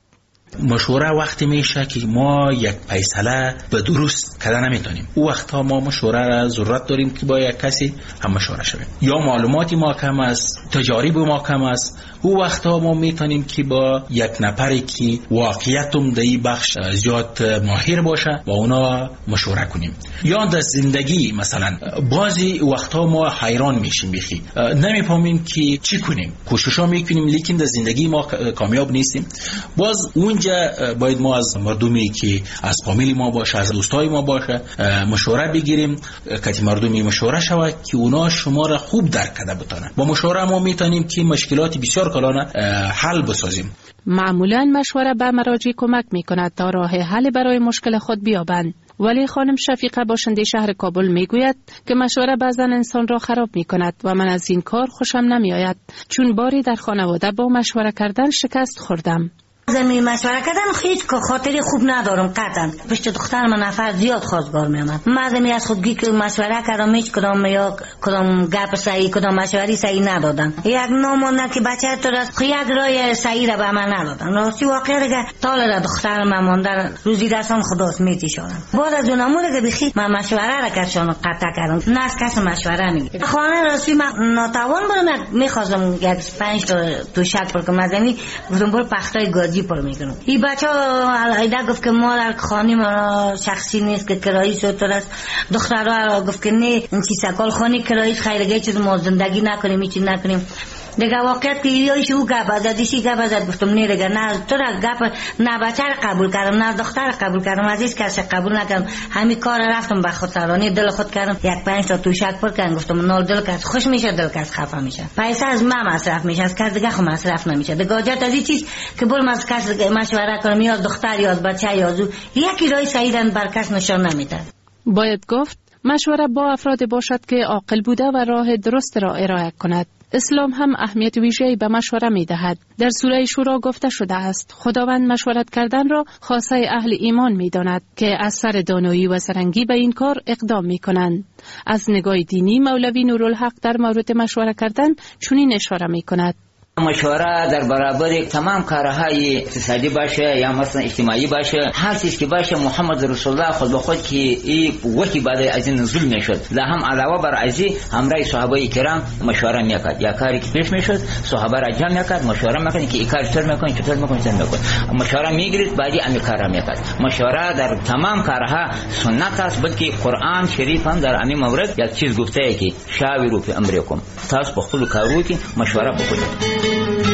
مشوره وقتی میشه که ما یک فیصله به درست کردن نمیتونیم. او وقتا ما مشوره را ضرورت داریم که با یک کسی هم مشوره شویم. یا معلوماتی ما کم است، تجارب ما کم است، او وقتا ما میتونیم که با یک نفری که واقعیتم در این بخش زیاد ماهر باشه با اونا مشوره کنیم. یا در زندگی مثلا بعضی وقتا ما حیران میشیم، بخی نمیفهمیم که چی کنیم، کوششا میکنیم لیکن در زندگی ما کامیاب نیستیم. باز اونجا باید ما از مردمی که از فامیلی ما باشه، از دوستای ما باشه مشوره بگیریم که مردمی مشوره شود که اونا شما را خوب درک کرده بتونن. با مشوره ما میتونیم که مشکلات بسیار کلانه حل بسازیم. معمولا مشوره به مراجع کمک میکند تا راه حل برای مشکل خود بیابند. ولی خانم شفیقه باشنده شهر کابل میگوید که مشوره بعضا انسان را خراب میکند و من از این کار خوشم نمیآید، چون باری در خانواده با مشوره کردن شکست خوردم. زمین مشوره کردن هیچ خاطری خوب ندارم قطعا. پشت دختر من نفر زیاد خواستگار میامد. من از خودگی که مشوره کردم هیچ کدام یا کدام گپ صحیح کدام مشوری صحیح ندادن. یک نامونه که بچه تو را یک راه صحیح را به من ندادن. راستی واقعا دیگه طال را دختر من ماندن روزی دستان خداست میتیشانم. بعد از اون امور که بخی من مشوره را کردم قطع کردم. نه از کس مشوره میگیرم. خانه راستی من ناتوان بودم، میخواستم یک پنج تا تو شک پر کنم. زمین گفتم برو پختای گاز پر میکنم. این بچه الایده گفت که ما در خانه ما شخصی نیست که کرایی سوتر است. دخترها گفت که نه این چی سکال خانه کرایی خیرگه چیز ما زندگی نکنیم این چیز نکنیم. دیگه واقعیت که یایش او گپ ازد دیشی گپ ازد گفتم نه دیگه نه تو را گپ نه بچه را قبول کردم نه دختر را قبول کردم، از هیچ کسی قبول نکردم. همین کار رفتم به خود سرانی دل خود کردم. یک پنج تا توشک پر کردم. گفتم نال دل کس خوش میشه دل کس خفه میشه. پیسه از من مصرف میشه، از کس دیگه خو مصرف نمیشه. دیگه حاجت از این چیز که برم از کس مشوره کنم یا دختر یا بچه یا زو یکی راه صحیح بر کس نشان نمیده. باید گفت مشوره با افراد باشد که عاقل بوده و راه درست را ارائه کند. اسلام هم اهمیت ویژه‌ای به مشوره می‌دهد. در سوره شورا گفته شده است خداوند مشورت کردن را خاصه اهل ایمان می‌داند که از سر دانایی و سرنگی به این کار اقدام می‌کنند. از نگاه دینی مولوی نورالحق در مورد مشوره کردن چنین اشاره می‌کند: مشوره در برابر تمام کارهای اقتصادی باشه یا مثلا اجتماعی باشه، هر چیز که باشه محمد رسول الله خود به خود که این وقتی بعد از این نزول میشد و هم علاوه بر ازی همراه صحابه کرام مشوره میکرد. یا کاری که پیش میشد صحابه را جمع میکرد مشوره میکرد که این کار چطور میکنی چطور میکنی چطور میکنی مشوره میگیرید بعدی امی کارا میکرد. مشوره در تمام کارها سنت است، بلکه قرآن شریف هم در امی مورد یک چیز گفته ای که شاوروا فی امرکم، تاسو په خپل کارو کې مشوره وکړئ.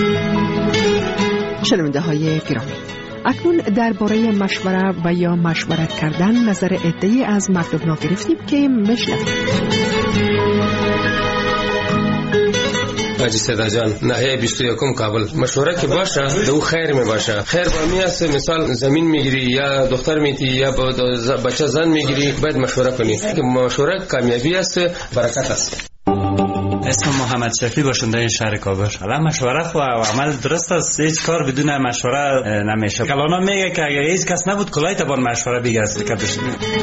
شنونده های گرامی، اکنون درباره مشوره و یا مشورت کردن نظر عده‌ای از مردم را گرفتیم که میشنویم. حاجی صدا جان ناحیه بیست و یک کابل. مشوره که باشه دو خیر می باشه. خیر با می است، مثال زمین میگیری یا دختر میتی یا بچه زن میگیری باید مشوره کنی که مشوره کامیابی است، برکت است. اسم محمد شفیع باشنده شهر کابل. حالا مشوره خو و عمل درست است، هیچ کار بدون مشوره نمیشه. کلانا میگه که اگر هیچ کس نبود کلای تبان مشوره بگیره استکابش.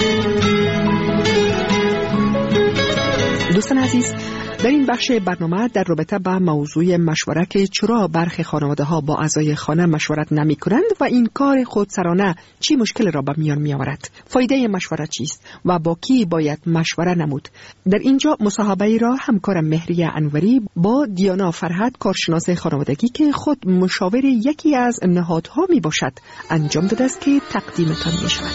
دوستان عزیز، در این بخش برنامه در رابطه با موضوع مشوره که چرا برخی خانواده ها با اعضای خانه مشورت نمی کنند و این کار خودسرانه چی مشکل را به میان می آورد، فایده مشوره چیست و با کی باید مشوره نمود، در اینجا مصاحبه را همکارم مهریه انوری با دیانا فرهاد کارشناس خانوادگی که خود مشاور یکی از نهادها می باشد انجام داده است که تقدیمتان می شود.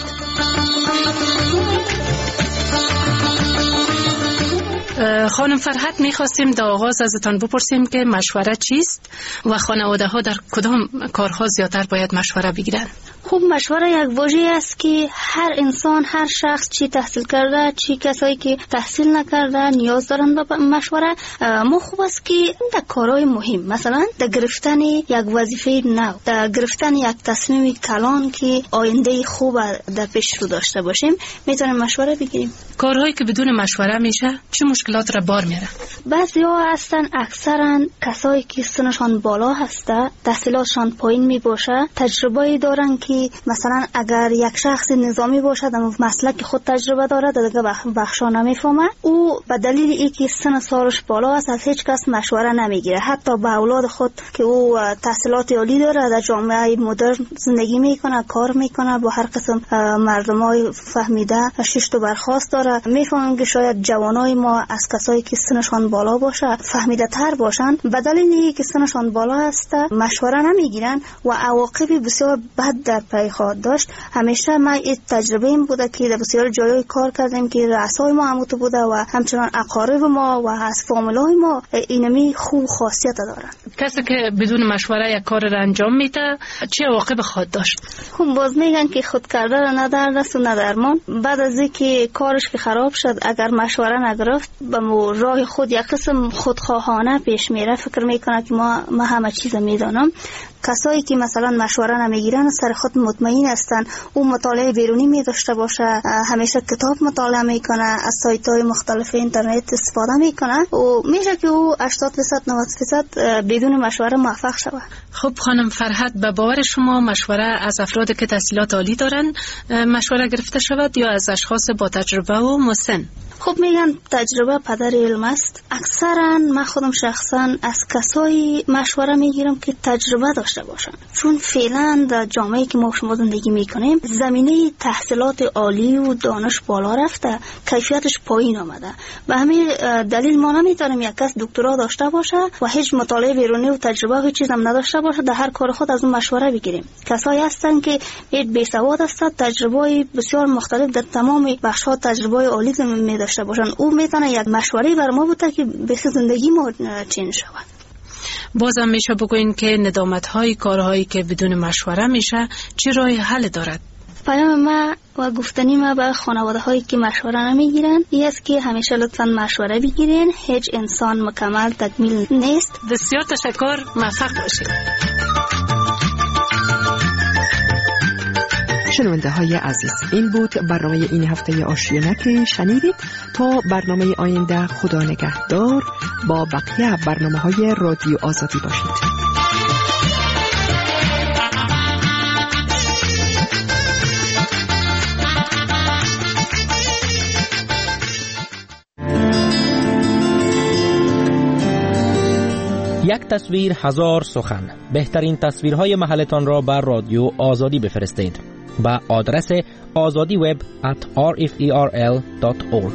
خانم فرهاد، میخواستیم در آغاز ازتان بپرسیم که مشوره چیست و خانواده ها در کدام کارها زیادتر باید مشوره بگیرن؟ خب مشوره یک واژه است که هر انسان، هر شخص، چی تحصیل کرده چی کسایی که تحصیل نکرده نیاز دارن به مشوره. ما خوب است که در کارهای مهم، مثلا در گرفتن یک وظیفه نو، در گرفتن یک تصمیم کلان که آینده خوب در پیش رو داشته باشیم میتونیم مشوره بگیریم. کارهایی که بدون مشوره میشه چه مشکلات را بار میاره؟ بعضیا هستن اکثرا کسایی که سنشان بالا هسته، تحصیلاتشان پایین می باشه، تجربه دارن که که مثلا اگر یک شخص نظامی باشد اما مسلک خود تجربه دارد دیگه بخشا نمیفهمه، او به دلیل اینکه سن سالش بالا است از هیچ کس مشوره نمیگیره، حتی به اولاد خود که او تحصیلات عالی داره در جامعه مدرن زندگی میکنه، کار میکنه، با هر قسم مردمای فهمیده شش تا برخاست داره. میفهمیم که شاید جوانای ما از کسایی که سنشان بالا باشه فهمیده تر باشن، به دلیل اینکه سنشان بالا است مشوره نمیگیرن و عواقب بسیار بد در پی خواهد داشت. همیشه ما این تجربه این بوده که در بسیار جایای کار کردیم که رؤسای ما همونطور بوده و همچنان اقارب ما و از فامیلای ما اینمی خوب خاصیت دارن. کسی که بدون مشوره یک کار را انجام میده چه عواقب خواهد داشت؟ خب باز میگن که خود کرده را نه در دست و نه درمان. بعد از اینکه کارش که خراب شد اگر مشوره نگرفت به راه خود یک قسم خودخواهانه پیش میره، فکر میکنه که ما ما همه چیز میدانم. کسایی که مثلا مشوره نمیگیرن سر خود مطمئن هستن، او مطالعه بیرونی می داشته باشه، همیشه کتاب مطالعه میکنه، از سایت های مختلف اینترنت استفاده میکنه و میشه که او هشتاد درصد نود درصد بدون مشوره موفق شود. خب خانم فرحت، به باور شما مشوره از افرادی که تحصیلات عالی دارن مشوره گرفته شود یا از اشخاص با تجربه و مسن؟ خب میگن تجربه پدر علم است. اکثرا من خودم شخصا از کسایی مشوره میگیرم که تجربه داشته باشن، چون فعلا در جامعه که ما شما زندگی میکنیم زمینه تحصیلات عالی و دانش بالا رفته، کیفیتش پایین آمده. به همین دلیل ما نمیتونیم یک کس دکترا داشته باشه و هیچ مطالعه بیرونی و تجربه هیچ چیز هم نداشته باشه در هر کار خود از اون مشوره بگیریم. کسایی هستن که بی سواد هستند، تجربه بسیار مختلف در تمام بخش‌ها تجربه عالی می داشته باشن، او میتونه یک مشوره بر ما بوده که به زندگی ما چین شود. بازم میشه بگوین که ندامت های کارهایی که بدون مشوره میشه چه راه حل دارد؟ پیام ما و گفتنی ما به خانواده هایی که مشوره نمیگیرن این است که همیشه لطفاً مشوره بگیرین. هیچ انسان مکمل تکمیل نیست. بسیار تشکر، موفق باشید. شنونده های عزیز، این بود برنامه این هفته آشیانه که شنیدید. تا برنامه آینده خدا نگهدار، با بقیه برنامه های رادیو آزادی باشید. یک تصویر هزار سخن. بهترین تصویرهای محلتان را بر رادیو آزادی بفرستید با آدرس آزادی وب ات آر اف ای آر ال دات اورگ.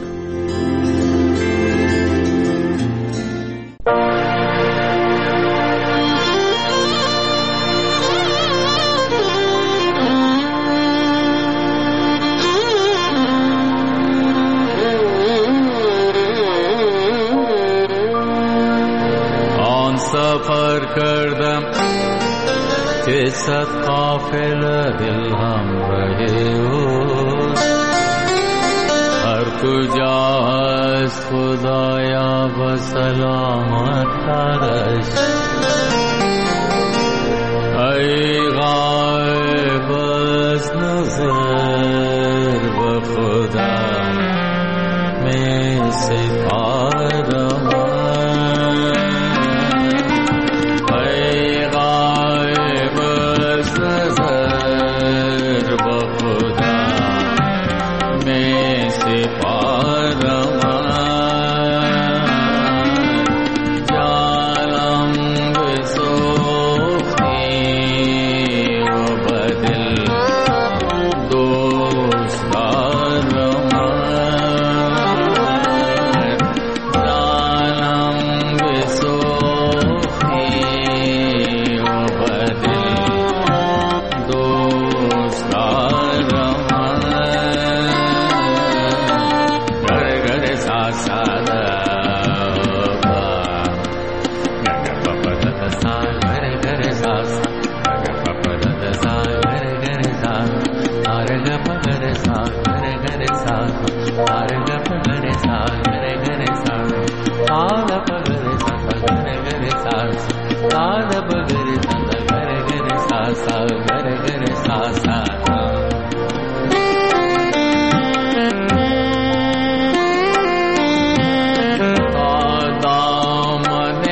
آن سفر کردم که صد قافله دل همراه اوست، هر کجا هست خدایا با سلامت ترش. ای غایب از نظر به خدا می سپارم،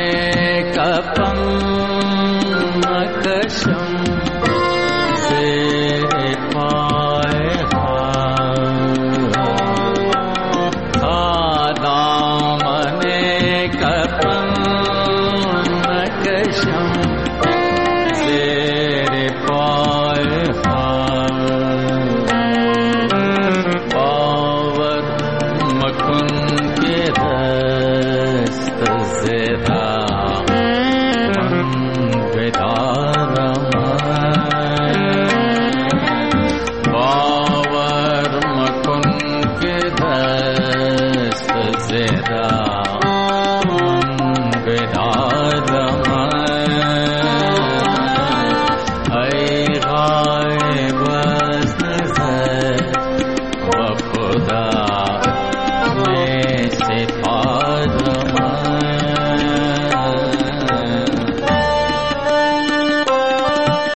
Say